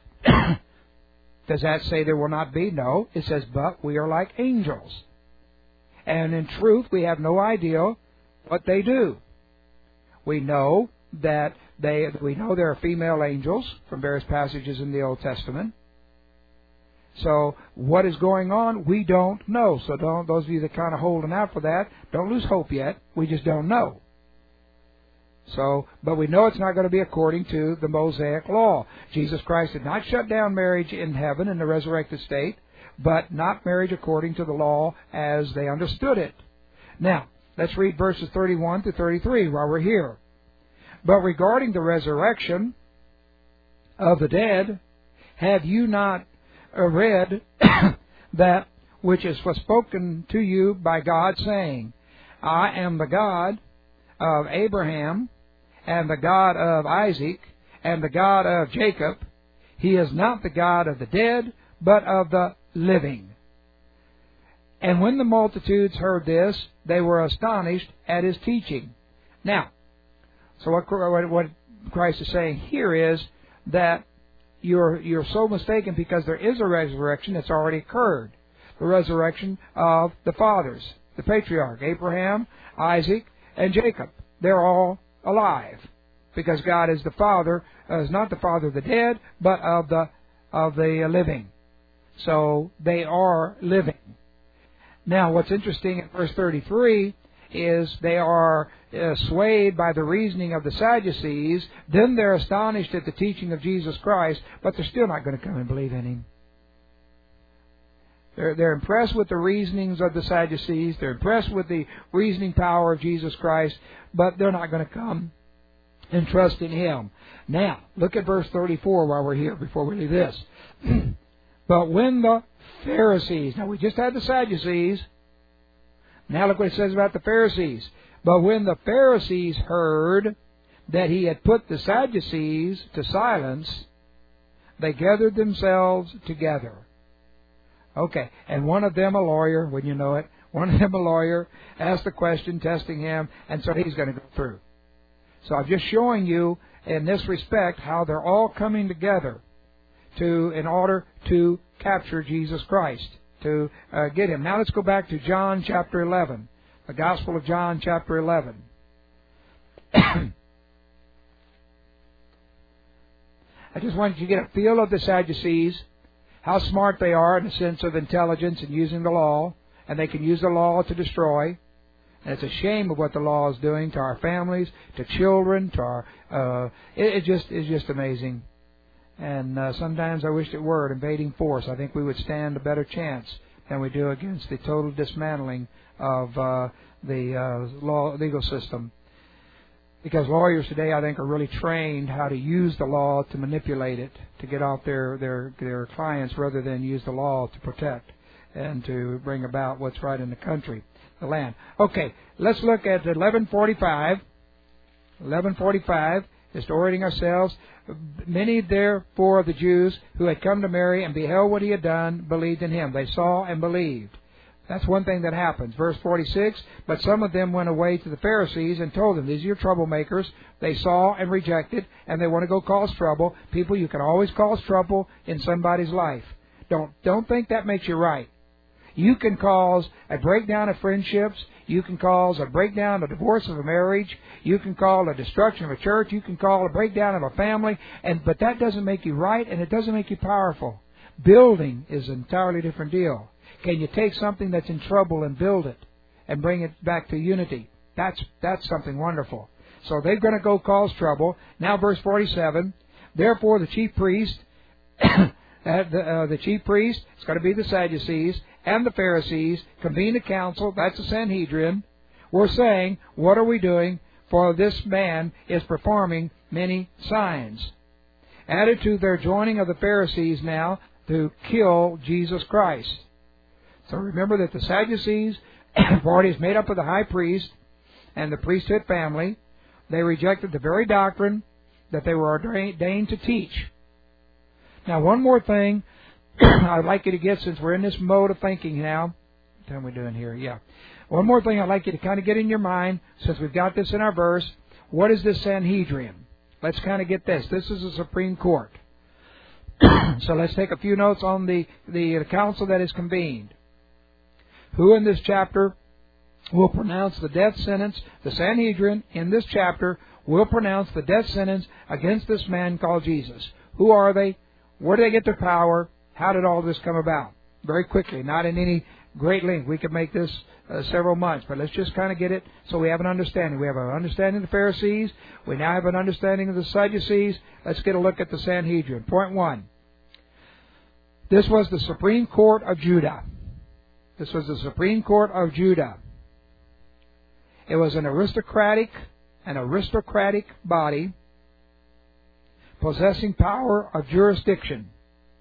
A: Does that say there will not be? No. It says, but we are like angels. And in truth, we have no idea what they do. We know that there are female angels from various passages in the Old Testament. So what is going on, we don't know. So those of you that are kind of holding out for that, don't lose hope yet. We just don't know. So, but we know it's not going to be according to the Mosaic law. Jesus Christ did not shut down marriage in heaven in the resurrected state, but not marriage according to the law as they understood it. Now, let's read verses 31 to 33 while we're here. But regarding the resurrection of the dead, have you not read that which is spoken to you by God, saying, I am the God of Abraham, and the God of Isaac, and the God of Jacob. He is not the God of the dead, but of the living. And when the multitudes heard this, they were astonished at his teaching. Now, so what Christ is saying here is that you're so mistaken because there is a resurrection that's already occurred. The resurrection of the fathers, the patriarch, Abraham, Isaac, and Jacob. They're all alive because God is the Father, is not the Father of the dead, but of the living. So they are living. Now, what's interesting in verse 33 is they are swayed by the reasoning of the Sadducees. Then they're astonished at the teaching of Jesus Christ, but they're still not going to come and believe in Him. They're impressed with the reasonings of the Sadducees. They're impressed with the reasoning power of Jesus Christ, but they're not going to come and trust in Him. Now, look at verse 34 while we're here, before we leave this. But when the Pharisees, now we just had the Sadducees, now look what it says about the Pharisees. But when the Pharisees heard that he had put the Sadducees to silence, they gathered themselves together. Okay, and one of them, a lawyer, wouldn't you know it, one of them, a lawyer, asked the question, testing him, and so he's going to go through. So I'm just showing you, in this respect, how they're all coming together in order to capture Jesus Christ, to get Him. Now let's go back to John chapter 11, the Gospel of John chapter 11. I just wanted you to get a feel of the Sadducees, how smart they are in the sense of intelligence and using the law, and they can use the law to destroy. And it's a shame of what the law is doing to our families, to children, to our. It's just amazing. And sometimes I wish it were an invading force. I think we would stand a better chance than we do against the total dismantling of the legal system. Because lawyers today, I think, are really trained how to use the law to manipulate it, to get off their clients, rather than use the law to protect and to bring about what's right in the country, the land. Okay, let's look at 1145. 1145, just orienting ourselves. Many, therefore, of the Jews who had come to Mary and beheld what he had done believed in him. They saw and believed. That's one thing that happens. Verse 46, but some of them went away to the Pharisees and told them, these are your troublemakers. They saw and rejected, and they want to go cause trouble. People, you can always cause trouble in somebody's life. Don't think that makes you right. You can cause a breakdown of friendships. You can cause a breakdown, a divorce of a marriage. You can cause a destruction of a church. You can cause a breakdown of a family. But that doesn't make you right, and it doesn't make you powerful. Building is an entirely different deal. Can you take something that's in trouble and build it and bring it back to unity? That's something wonderful. So they're going to go cause trouble. Now verse 47, therefore the chief priest, the chief priest, it's going to be the Sadducees, and the Pharisees convened a council, that's the Sanhedrin, were saying, what are we doing? For this man is performing many signs. Added to their joining of the Pharisees now to kill Jesus Christ. So remember that the Sadducees party is made up of the high priest and the priesthood family. They rejected the very doctrine that they were ordained to teach. Now, one more thing I'd like you to get, since we're in this mode of thinking now. What are we doing here? Yeah. One more thing I'd like you to kind of get in your mind, since we've got this in our verse. What is this Sanhedrin? Let's kind of get this. This is the Supreme Court. So let's take a few notes on the council that is convened. Who in this chapter will pronounce the death sentence? The Sanhedrin in this chapter will pronounce the death sentence against this man called Jesus. Who are they? Where do they get their power? How did all this come about? Very quickly, not in any great length. We could make this several months, but let's just kind of get it so we have an understanding. We have an understanding of the Pharisees. We now have an understanding of the Sadducees. Let's get a look at the Sanhedrin. Point 1. This was the Supreme Court of Judah. This was the Supreme Court of Judah. It was an aristocratic body possessing power of jurisdiction.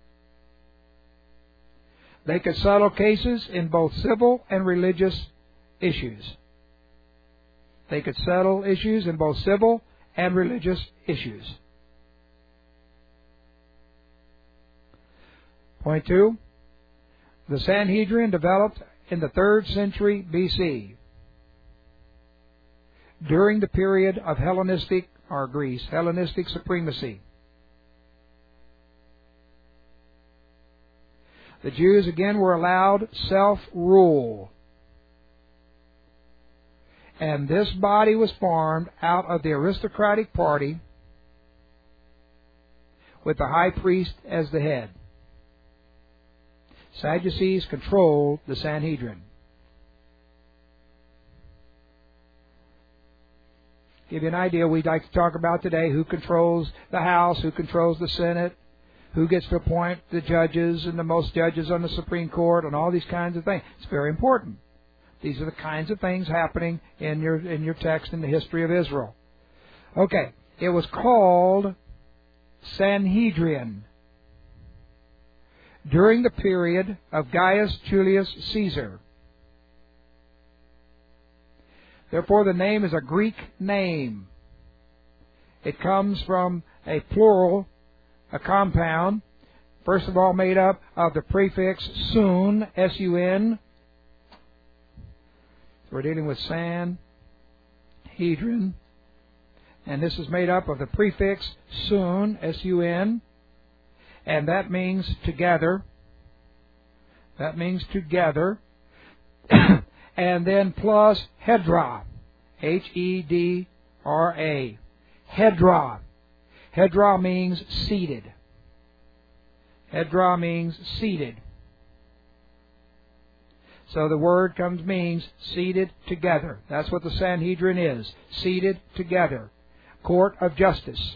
A: They could settle cases in both civil and religious issues. They could settle issues in both civil and religious issues. Point 2. The Sanhedrin developed in the 3rd century BC, during the period of Hellenistic supremacy. The Jews again were allowed self-rule. And this body was formed out of the aristocratic party with the high priest as the head. Sadducees controlled the Sanhedrin. Give you an idea, we'd like to talk about today who controls the House, who controls the Senate, who gets to appoint the judges and the most judges on the Supreme Court, and all these kinds of things. It's very important. These are the kinds of things happening in your text in the history of Israel. Okay, it was called Sanhedrin during the period of Gaius Julius Caesar. Therefore, the name is a Greek name. It comes from a plural, a compound, first of all made up of the prefix sun, S-U-N. We're dealing with Sanhedrin. And this is made up of the prefix sun, S-U-N. And that means together. That means together. And then plus Hedra, H-E-D-R-A. Hedra. Hedra means seated. Hedra means seated. So the word means seated together. That's what the Sanhedrin is. Seated together. Court of justice.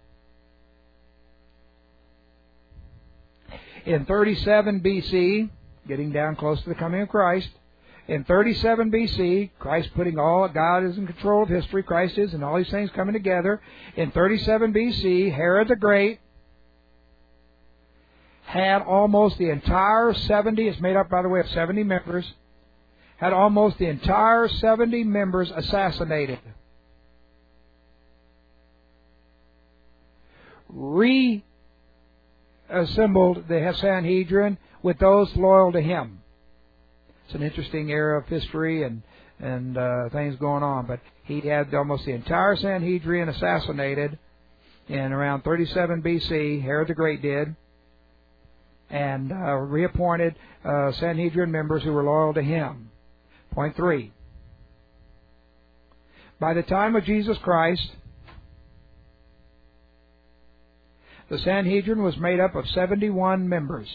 A: In 37 BC, getting down close to the coming of Christ, in 37 BC, Christ putting all, God is in control of history, Christ is, and all these things coming together. In 37 BC, Herod the Great had almost the entire 70, it's made up, by the way, of 70 members, had almost the entire 70 members assassinated. Reassembled the Sanhedrin with those loyal to him. It's an interesting era of history and things going on. But he had almost the entire Sanhedrin assassinated in around 37 BC. Herod the Great did. And reappointed Sanhedrin members who were loyal to him. Point 3. By the time of Jesus Christ, the Sanhedrin was made up of 71 members.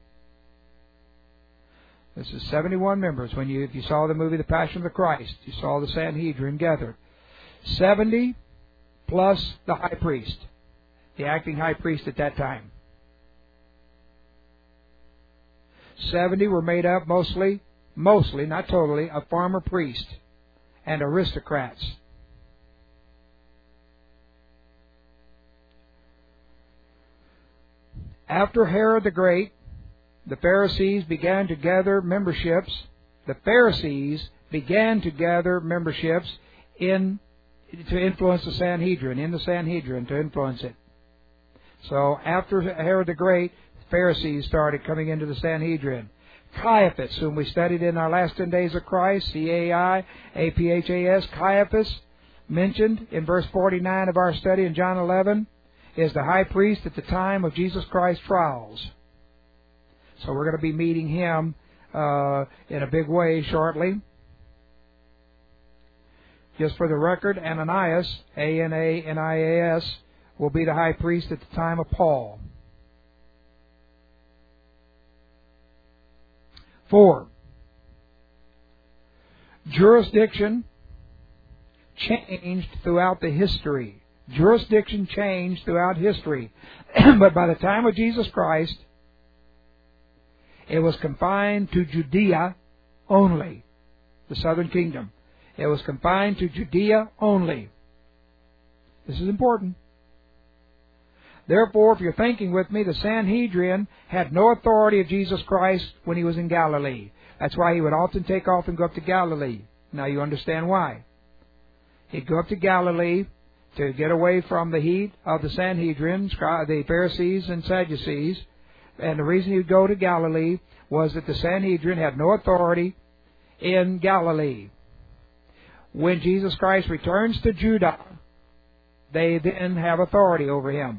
A: This is 71 members. If you saw the movie The Passion of the Christ, you saw the Sanhedrin gathered. 70 plus the high priest, the acting high priest at that time. 70 were made up mostly, not totally, of farmer priests and aristocrats. After Herod the Great, the Pharisees began to gather memberships. The Pharisees began to gather memberships to influence the Sanhedrin, in the Sanhedrin, to influence it. So after Herod the Great, Pharisees started coming into the Sanhedrin. Caiaphas, whom we studied in our last 10 days of Christ, C-A-I-A-P-H-A-S, Caiaphas, mentioned in verse 49 of our study in John 11, is the high priest at the time of Jesus Christ's trials. So we're going to be meeting him in a big way shortly. Just for the record, Ananias, A-N-A-N-I-A-S, will be the high priest at the time of Paul. 4. Jurisdiction changed throughout the history. Jurisdiction changed throughout history. But by the time of Jesus Christ, it was confined to Judea only, the southern kingdom. It was confined to Judea only. This is important. Therefore, if you're thinking with me, the Sanhedrin had no authority of Jesus Christ when he was in Galilee. That's why he would often take off and go up to Galilee. Now you understand why. He'd go up to Galilee to get away from the heat of the Sanhedrin, the Pharisees and Sadducees. And the reason he'd go to Galilee was that the Sanhedrin had no authority in Galilee. When Jesus Christ returns to Judah, they then have authority over him.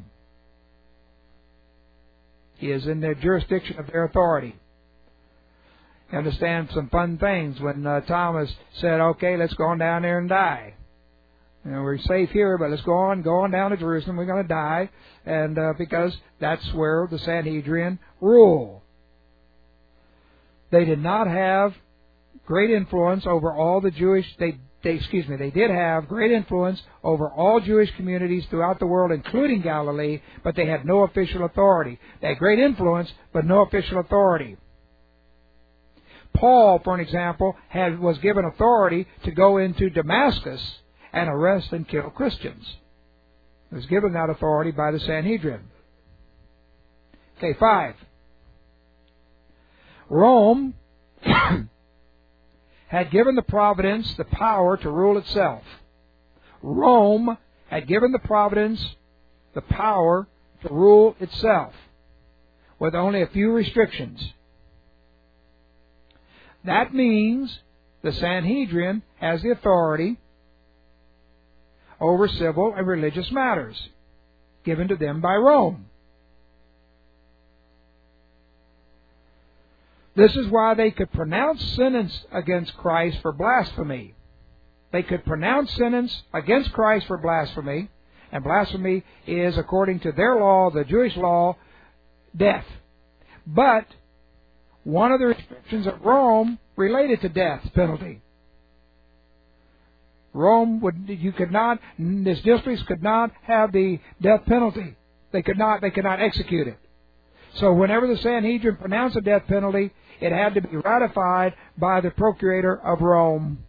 A: He is in the jurisdiction of their authority. You understand some fun things when Thomas said, okay, let's go on down there and die. You know, we're safe here, but let's go on down to Jerusalem. We're going to die, and because that's where the Sanhedrin rule. They did not have great influence over all the Jewish. They did have great influence over all Jewish communities throughout the world, including Galilee, but they had no official authority. They had great influence, but no official authority. Paul, for an example, was given authority to go into Damascus and arrest and kill Christians. He was given that authority by the Sanhedrin. Okay, 5. Rome had given the providence the power to rule itself. Rome had given the providence the power to rule itself, with only a few restrictions. That means the Sanhedrin has the authority over civil and religious matters given to them by Rome. This is why they could pronounce sentence against Christ for blasphemy. They could pronounce sentence against Christ for blasphemy, and blasphemy is, according to their law, the Jewish law, death. But one of the restrictions of Rome related to death penalty. This districts could not have the death penalty. They could not execute it. So whenever the Sanhedrin pronounced a death penalty, it had to be ratified by the procurator of Rome.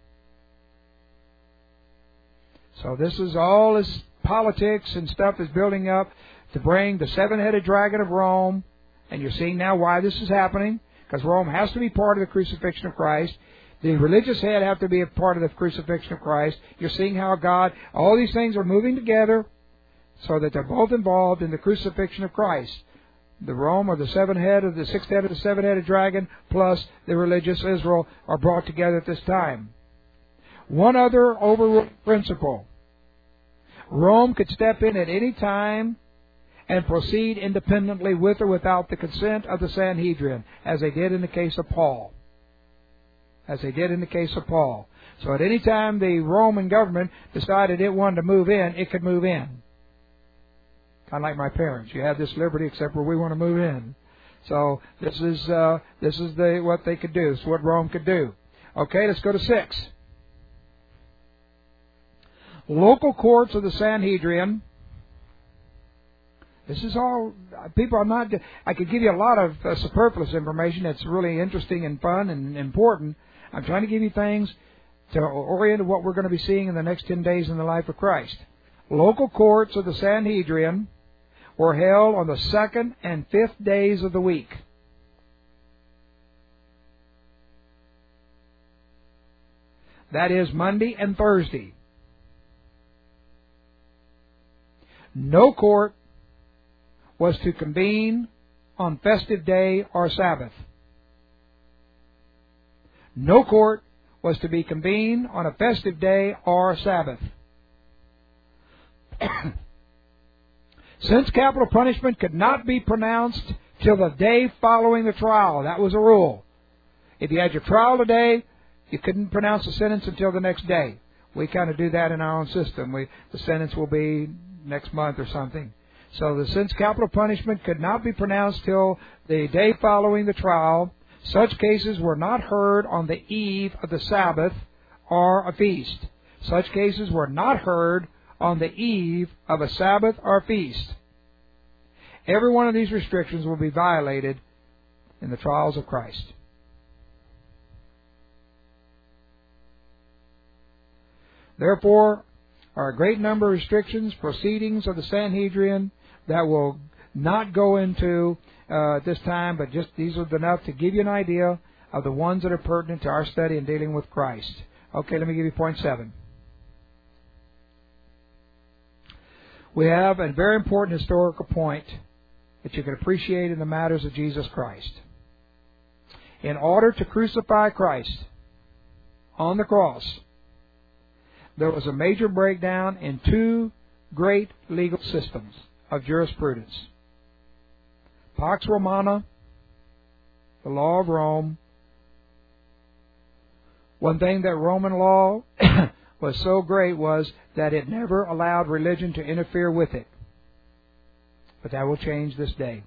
A: So this is all this politics and stuff is building up to bring the seven-headed dragon of Rome. And you're seeing now why this is happening, because Rome has to be part of the crucifixion of Christ. The religious head have to be a part of the crucifixion of Christ. You're seeing how God, all these things are moving together so that they're both involved in the crucifixion of Christ. The Rome, or the sixth head of the seven-headed dragon, plus the religious Israel are brought together at this time. One other overruling principle. Rome could step in at any time and proceed independently with or without the consent of the Sanhedrin, as they did in the case of Paul. So at any time the Roman government decided it wanted to move in, it could move in. Kind of like my parents. You have this liberty except where we want to move in. So this is what they could do. This is what Rome could do. Okay, let's go to 6. Local courts of the Sanhedrin. This is all, people, I could give you a lot of superfluous information that's really interesting and fun and important. I'm trying to give you things to orient what we're going to be seeing in the next 10 days in the life of Christ. Local courts of the Sanhedrin were held on the 2nd and 5th days of the week. That is Monday and Thursday. No court was to convene on festive day or Sabbath. No court was to be convened on a festive day or Sabbath. Since capital punishment could not be pronounced till the day following the trial, that was a rule. If you had your trial today, you couldn't pronounce the sentence until the next day. We kind of do that in our own system. The sentence will be next month or something. So since capital punishment could not be pronounced till the day following the trial, such cases were not heard on the eve of the Sabbath or a feast. Such cases were not heard on the eve of a Sabbath or feast. Every one of these restrictions will be violated in the trials of Christ. Therefore, are a great number of restrictions, proceedings of the Sanhedrin that will not go into this time, but just these are enough to give you an idea of the ones that are pertinent to our study in dealing with Christ. Okay, let me give you point 7. We have a very important historical point that you can appreciate in the matters of Jesus Christ. In order to crucify Christ on the cross, there was a major breakdown in 2 great legal systems of jurisprudence. Pax Romana, the law of Rome. One thing that Roman law was so great was that it never allowed religion to interfere with it. But that will change this day.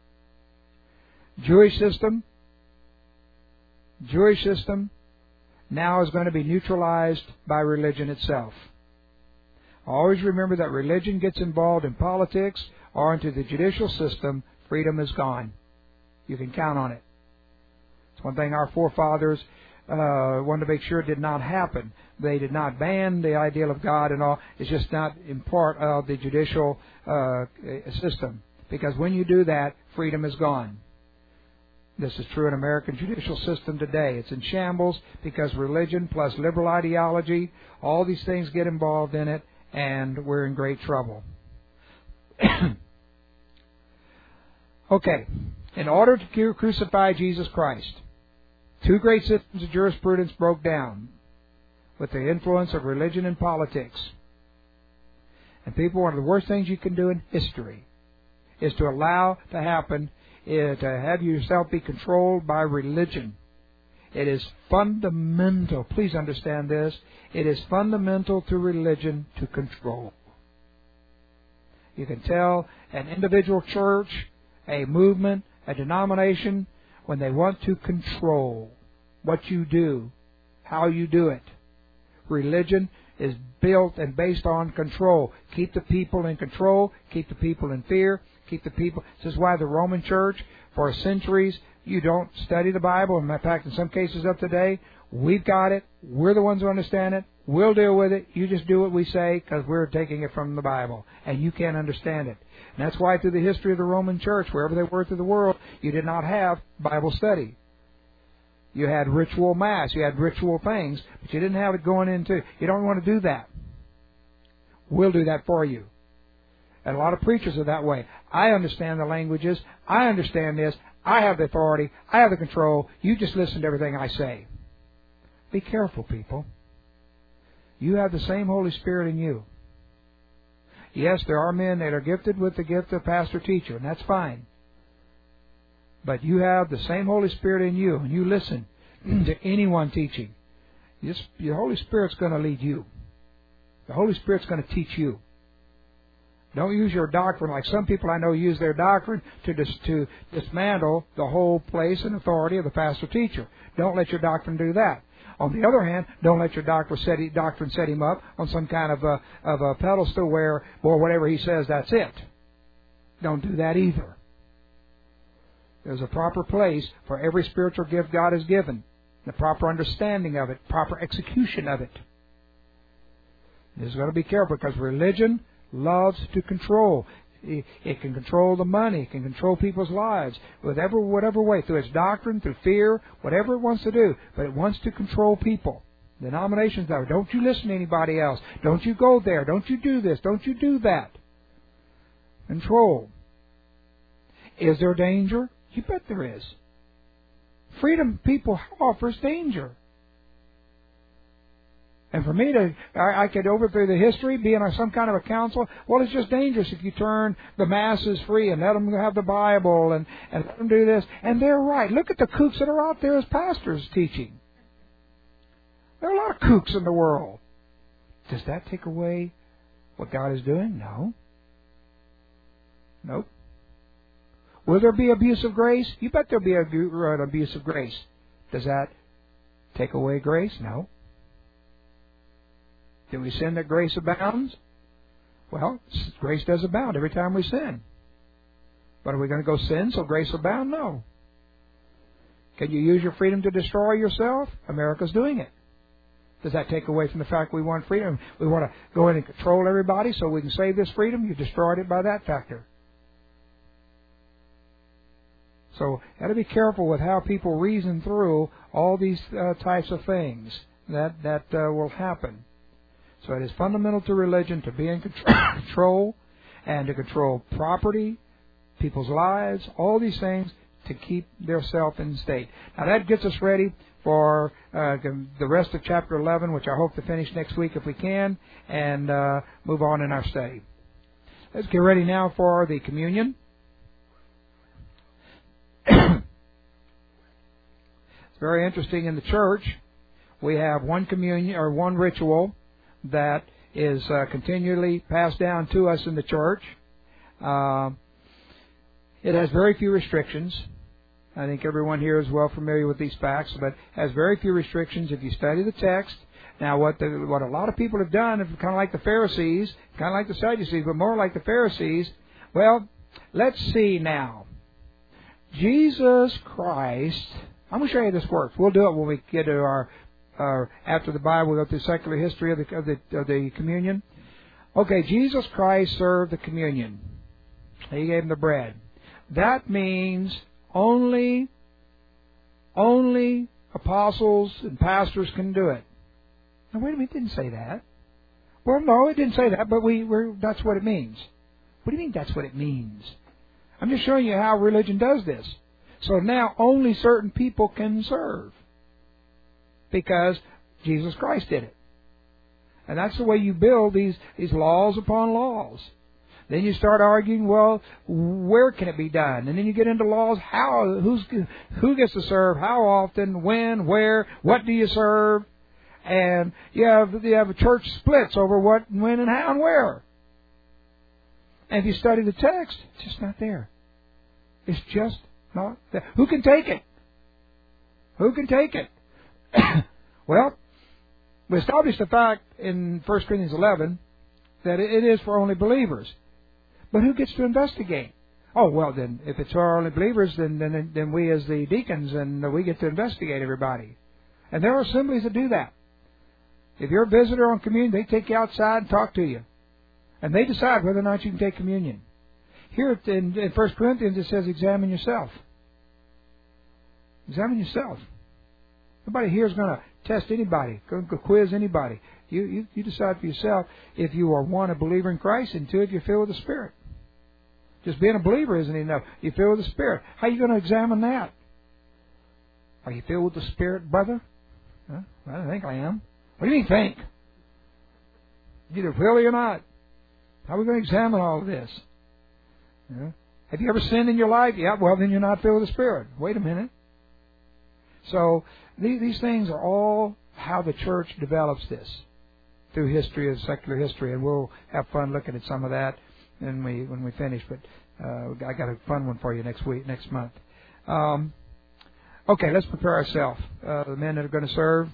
A: Jewish system now is going to be neutralized by religion itself. Always remember that religion gets involved in politics or into the judicial system, freedom is gone. You can count on it. It's one thing our forefathers wanted to make sure did not happen. They did not ban the ideal of God and all. It's just not in part of the judicial system. Because when you do that, freedom is gone. This is true in American judicial system today. It's in shambles because religion plus liberal ideology, all these things get involved in it, and we're in great trouble. Okay. In order to crucify Jesus Christ, two great systems of jurisprudence broke down with the influence of religion and politics. And people, one of the worst things you can do in history is to allow to happen is to have yourself be controlled by religion. It is fundamental. Please understand this. It is fundamental to religion to control. You can tell an individual church, a movement, a denomination, when they want to control what you do, how you do it. Religion is built and based on control. Keep the people in control, keep the people in fear, keep the people. This is why the Roman Church, for centuries, you don't study the Bible. In fact, in some cases up today, we've got it. We're the ones who understand it. We'll deal with it. You just do what we say because we're taking it from the Bible. And you can't understand it. And that's why through the history of the Roman Church, wherever they were through the world, you did not have Bible study. You had ritual mass. You had ritual things. But you didn't have it going into... You don't want to do that. We'll do that for you. And a lot of preachers are that way. I understand the languages. I understand this. I have the authority. I have the control. You just listen to everything I say. Be careful, people. You have the same Holy Spirit in you. Yes, there are men that are gifted with the gift of pastor-teacher, and that's fine. But you have the same Holy Spirit in you, and you listen to anyone teaching. Your Holy Spirit's going to lead you. The Holy Spirit's going to teach you. Don't use your doctrine like some people I know use their doctrine to dismantle the whole place and authority of the pastor-teacher. Don't let your doctrine do that. On the other hand, don't let your doctrine set him up on some kind of a pedestal where, well, whatever he says, that's it. Don't do that either. There's a proper place for every spiritual gift God has given, the proper understanding of it, proper execution of it. This is going to be careful because religion loves to control. It can control the money. It can control people's lives whatever way, through its doctrine, through fear, whatever it wants to do. But it wants to control people. Denominations, though, don't you listen to anybody else. Don't you go there. Don't you do this. Don't you do that. Control. Is there danger? You bet there is. Freedom people offers danger. And for me I could overthrow the history, be in some kind of a council. Well, it's just dangerous if you turn the masses free and let them have the Bible and let them do this. And they're right. Look at the kooks that are out there as pastors teaching. There are a lot of kooks in the world. Does that take away what God is doing? No. Nope. Will there be abuse of grace? You bet there'll be an abuse of grace. Does that take away grace? No. Do we sin that grace abounds? Well, grace does abound every time we sin. But are we going to go sin so grace abound? No. Can you use your freedom to destroy yourself? America's doing it. Does that take away from the fact we want freedom? We want to go in and control everybody so we can save this freedom? You destroyed it by that factor. So, got to be careful with how people reason through all these types of things that will happen. So it is fundamental to religion to be in control and to control property, people's lives, all these things to keep their self in state. Now that gets us ready for the rest of chapter 11, which I hope to finish next week if we can, and move on in our study. Let's get ready now for the communion. It's very interesting in the church. We have one communion or one ritual that is continually passed down to us in the church. It has very few restrictions. I think everyone here is well familiar with these facts, but has very few restrictions if you study the text. Now, what a lot of people have done, is kind of like the Pharisees, kind of like the Sadducees, but more like the Pharisees. Well, let's see now. Jesus Christ. I'm going to show you this works. We'll do it when we get to our after the Bible, we'll go through secular history of the communion. Okay, Jesus Christ served the communion. He gave them the bread. That means only only apostles and pastors can do it. Now, wait a minute, it didn't say that. Well, no, it didn't say that, but that's what it means. What do you mean that's what it means? I'm just showing you how religion does this. So now only certain people can serve because Jesus Christ did it. And that's the way you build these laws upon laws. Then you start arguing, well, where can it be done? And then you get into laws, who gets to serve, how often, when, where, what do you serve? And you have a church splits over what, when, and how, and where. And if you study the text, it's just not there. It's just not there. Who can take it? Who can take it? Well, we established the fact in 1 Corinthians 11 that it is for only believers. But who gets to investigate? Oh, well, then, if it's for only believers, then we as the deacons, and we get to investigate everybody. And there are assemblies that do that. If you're a visitor on communion, they take you outside and talk to you. And they decide whether or not you can take communion. Here in 1 Corinthians, it says, examine yourself. Examine yourself. Nobody here is going to test anybody, going to quiz anybody. You decide for yourself if you are, one, a believer in Christ, and two, if you're filled with the Spirit. Just being a believer isn't enough. You're filled with the Spirit. How are you going to examine that? Are you filled with the Spirit, brother? Huh? I don't think I am. What do you mean think? Either really or not. How are we going to examine all of this? Yeah. Have you ever sinned in your life? Yeah, well, then you're not filled with the Spirit. Wait a minute. So these things are all how the church develops this through history, as secular history, and we'll have fun looking at some of that when we finish. But I got a fun one for you next month. Okay, let's prepare ourselves. The men that are going to serve.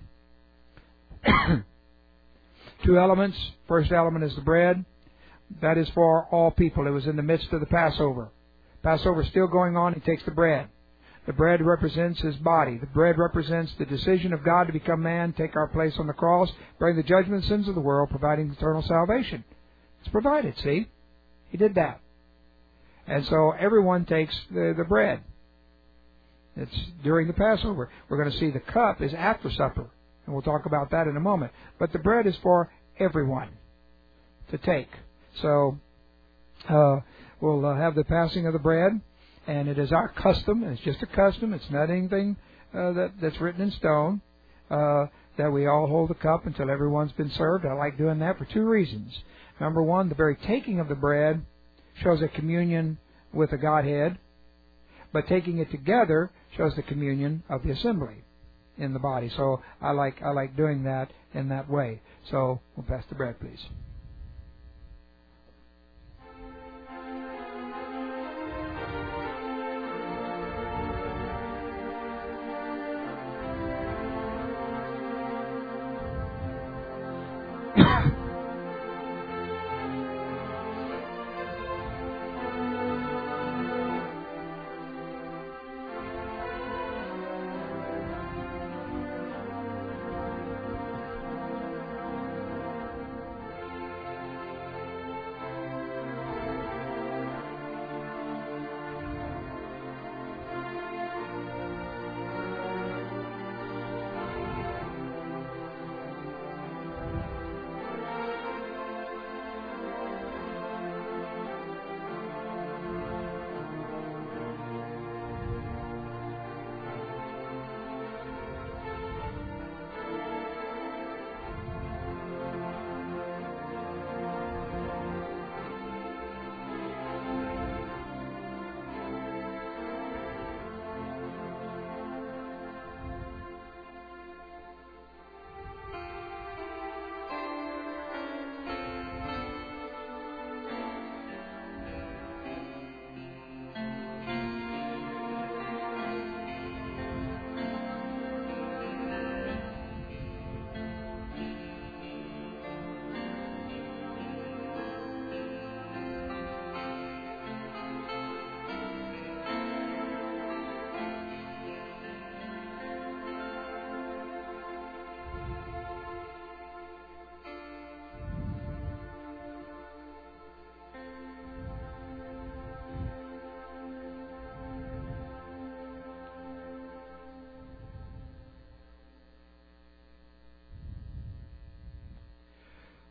A: 2 elements. First element is the bread. That is for all people. It was in the midst of the Passover. Passover is still going on. He takes the bread. The bread represents His body. The bread represents the decision of God to become man, take our place on the cross, bearing the judgment of the sins of the world, providing eternal salvation. It's provided, see? He did that. And so everyone takes the bread. It's during the Passover. We're going to see the cup is after supper. And we'll talk about that in a moment. But the bread is for everyone to take. So we'll have the passing of the bread. And it is our custom, and it's just a custom, it's not anything that's written in stone, that we all hold the cup until everyone's been served. I like doing that for 2 reasons. Number one, the very taking of the bread shows a communion with the Godhead, but taking it together shows the communion of the assembly in the body. So I like doing that in that way. So we'll pass the bread, please.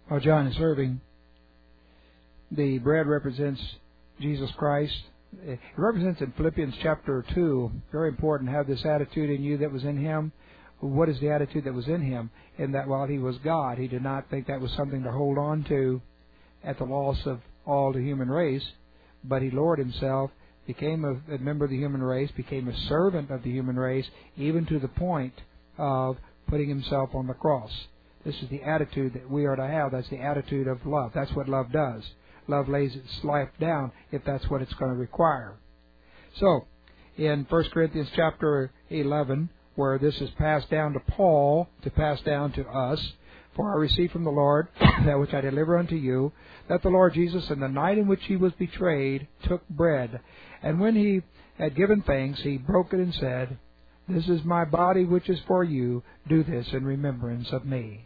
A: While John is serving, the bread represents Jesus Christ. It represents in Philippians chapter 2, very important, have this attitude in you that was in him. What is the attitude that was in him? In that while he was God, he did not think that was something to hold on to at the loss of all the human race, but he lowered himself, became a member of the human race, became a servant of the human race, even to the point of putting himself on the cross. This is the attitude that we are to have. That's the attitude of love. That's what love does. Love lays its life down if that's what it's going to require. So, in 1 Corinthians chapter 11, where this is passed down to Paul, to pass down to us, for I received from the Lord that which I deliver unto you, that the Lord Jesus, in the night in which he was betrayed, took bread. And when he had given thanks, he broke it and said, This is my body which is for you. Do this in remembrance of me.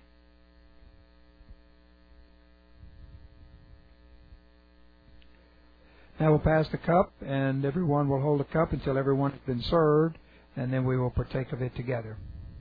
A: Now we'll pass the cup, and everyone will hold a cup until everyone has been served, and then we will partake of it together.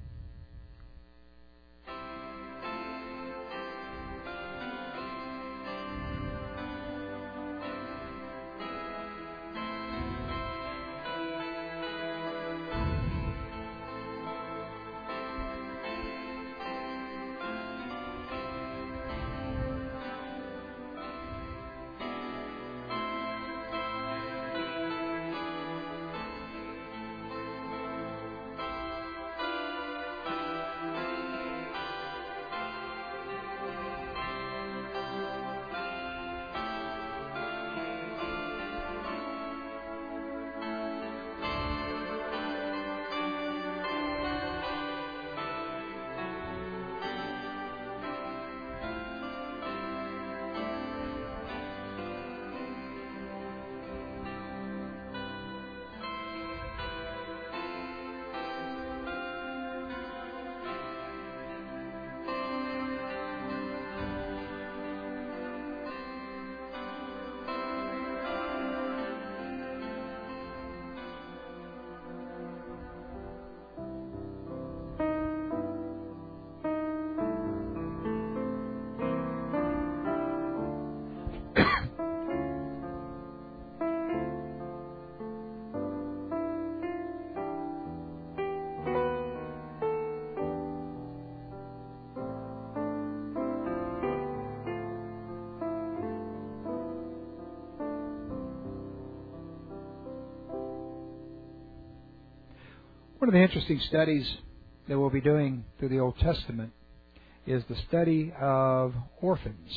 A: One of the interesting studies that we'll be doing through the Old Testament is the study of orphans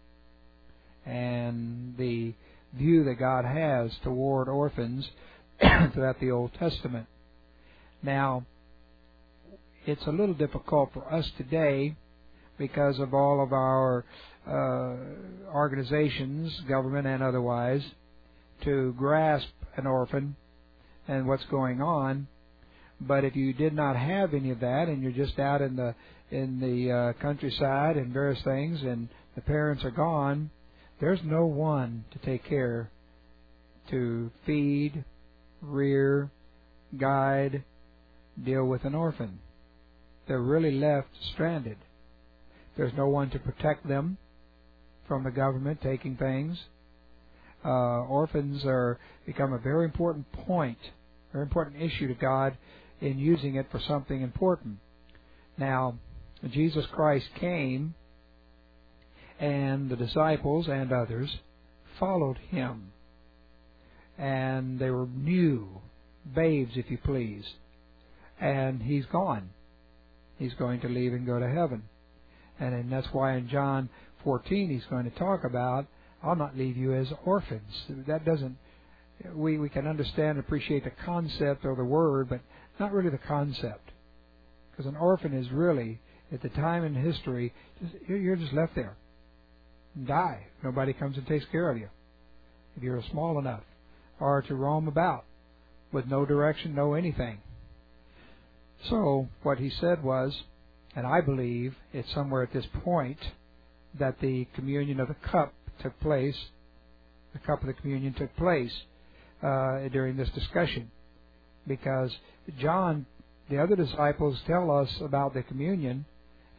A: and the view that God has toward orphans throughout the Old Testament. Now, it's a little difficult for us today because of all of our organizations, government and otherwise, to grasp an orphan and what's going on. But if you did not have any of that, and you're just out in the countryside and various things, and the parents are gone, there's no one to take care, to feed, rear, guide, deal with an orphan. They're really left stranded. There's no one to protect them from the government taking things. Orphans become a very important point, very important issue to God in using it for something important. Now, Jesus Christ came, and the disciples and others followed him. And they were new, babes, if you please. And he's gone. He's going to leave and go to heaven. And that's why in John 14 he's going to talk about, I'll not leave you as orphans. That doesn't, we can understand and appreciate the concept or the word, but not really the concept. Because an orphan is really, at the time in history, you're just left there. Die. Nobody comes and takes care of you. If you're small enough. Or to roam about with no direction, no anything. So what he said was, and I believe it's somewhere at this point that the communion of the cup took place. The cup of the communion took place during this discussion. Because John, the other disciples tell us about the communion,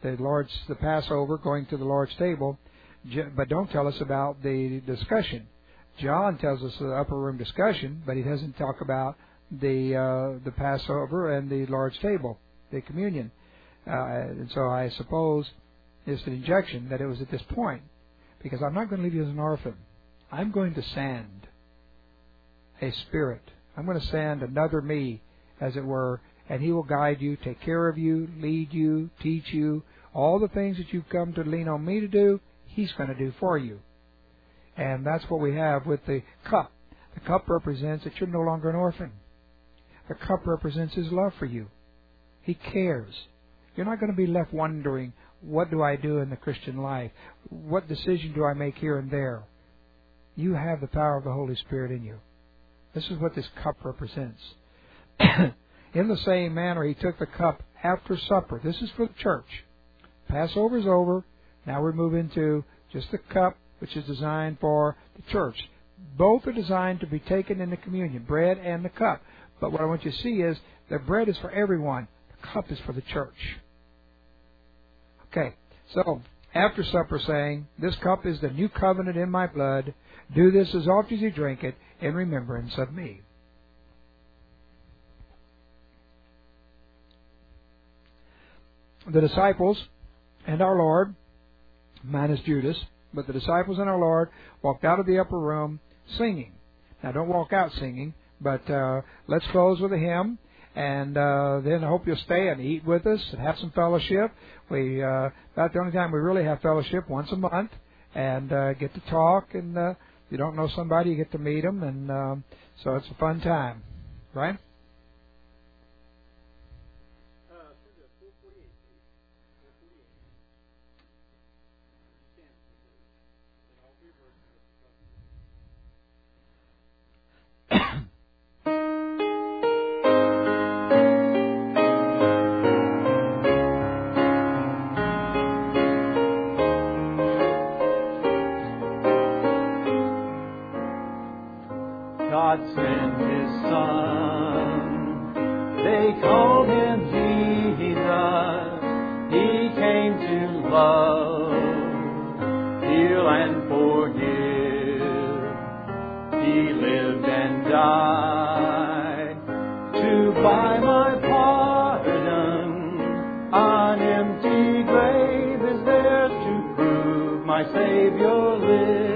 A: the Passover, going to the Lord's table, but don't tell us about the discussion. John tells us the upper room discussion, but he doesn't talk about the Passover and the Lord's table, the communion. And so I suppose it's an injection that it was at this point, because I'm not going to leave you as an orphan. I'm going to send a spirit. I'm going to send another me, as it were, and he will guide you, take care of you, lead you, teach you. All the things that you've come to lean on me to do, he's going to do for you. And that's what we have with the cup. The cup represents that you're no longer an orphan. The cup represents his love for you. He cares. You're not going to be left wondering, what do I do in the Christian life? What decision do I make here and there? You have the power of the Holy Spirit in you. This is what this cup represents. In the same manner, he took the cup after supper. This is for the church. Passover is over. Now we move into just the cup, which is designed for the church. Both are designed to be taken in the communion, bread and the cup. But what I want you to see is the bread is for everyone. The cup is for the church. Okay, so after supper saying, this cup is the new covenant in my blood. Do this as often as you drink it in remembrance of me. The disciples and our Lord, minus Judas, but the disciples and our Lord walked out of the upper room singing. Now, don't walk out singing, but let's close with a hymn, and then I hope you'll stay and eat with us and have some fellowship. About the only time we really have fellowship, once a month, and get to talk, and if you don't know somebody, you get to meet them, and so it's a fun time, right?
B: God sent His Son. They called Him Jesus. He came to love, heal, and forgive. He lived and died to buy my pardon. An empty grave is there to prove my Savior lives.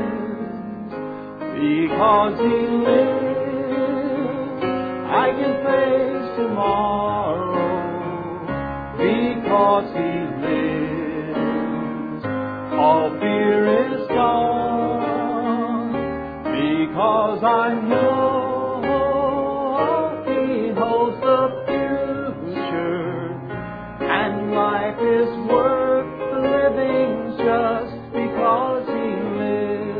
B: Because He lives, I can face tomorrow. Because He lives, all fear is gone. Because I know He holds the future, and life is worth the living just because He lives.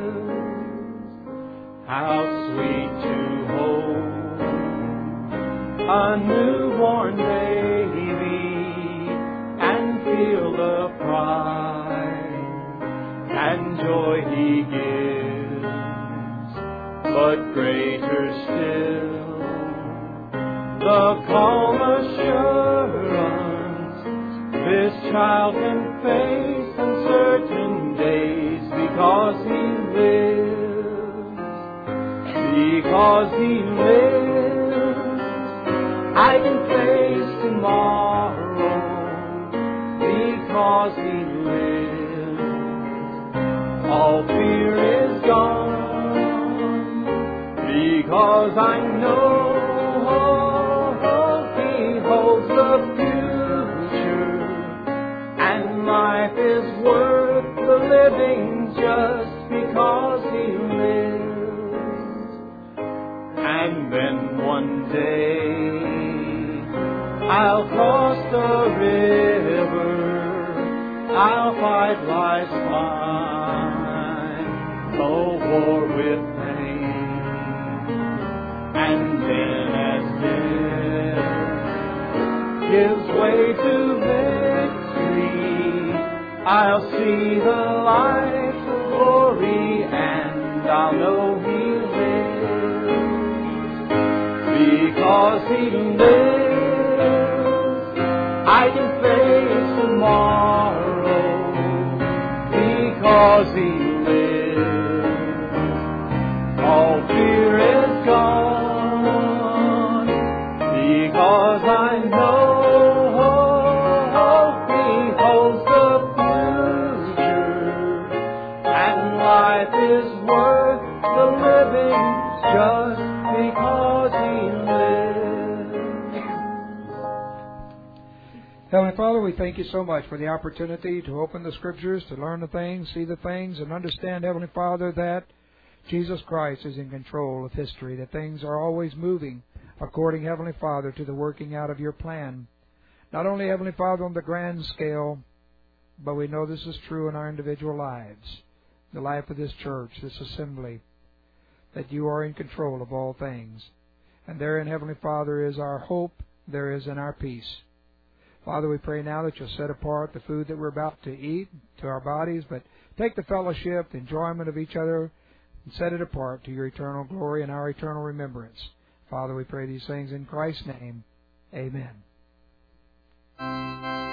B: How sweet to hold a newborn baby and feel the pride and joy He gives. But greater still, the calm assurance this child can face uncertain days because He lives. Because He lives, I can face tomorrow. Because He lives, all fear is gone. Because I know He holds the future, and life is worth the living just because He lives. And then one day I'll cross the river, I'll fight life's fight, no war with pain. And then as death gives way to victory, I'll see the light of glory, and I'll know He lives. Because He lives, I can face tomorrow. because He lives. All fear is gone, because I know He holds the future, and life is worth the living just because He lives.
A: Heavenly Father, we thank You so much for the opportunity to open the Scriptures, to learn the things, see the things, and understand, Heavenly Father, that Jesus Christ is in control of history, that things are always moving according, Heavenly Father, to the working out of Your plan. Not only, Heavenly Father, on the grand scale, but we know this is true in our individual lives, the life of this church, this assembly, that You are in control of all things. And therein, Heavenly Father, is our hope, there is in our peace. Father, we pray now that You'll set apart the food that we're about to eat to our bodies, but take the fellowship, the enjoyment of each other, and set it apart to Your eternal glory and our eternal remembrance. Father, we pray these things in Christ's name. Amen.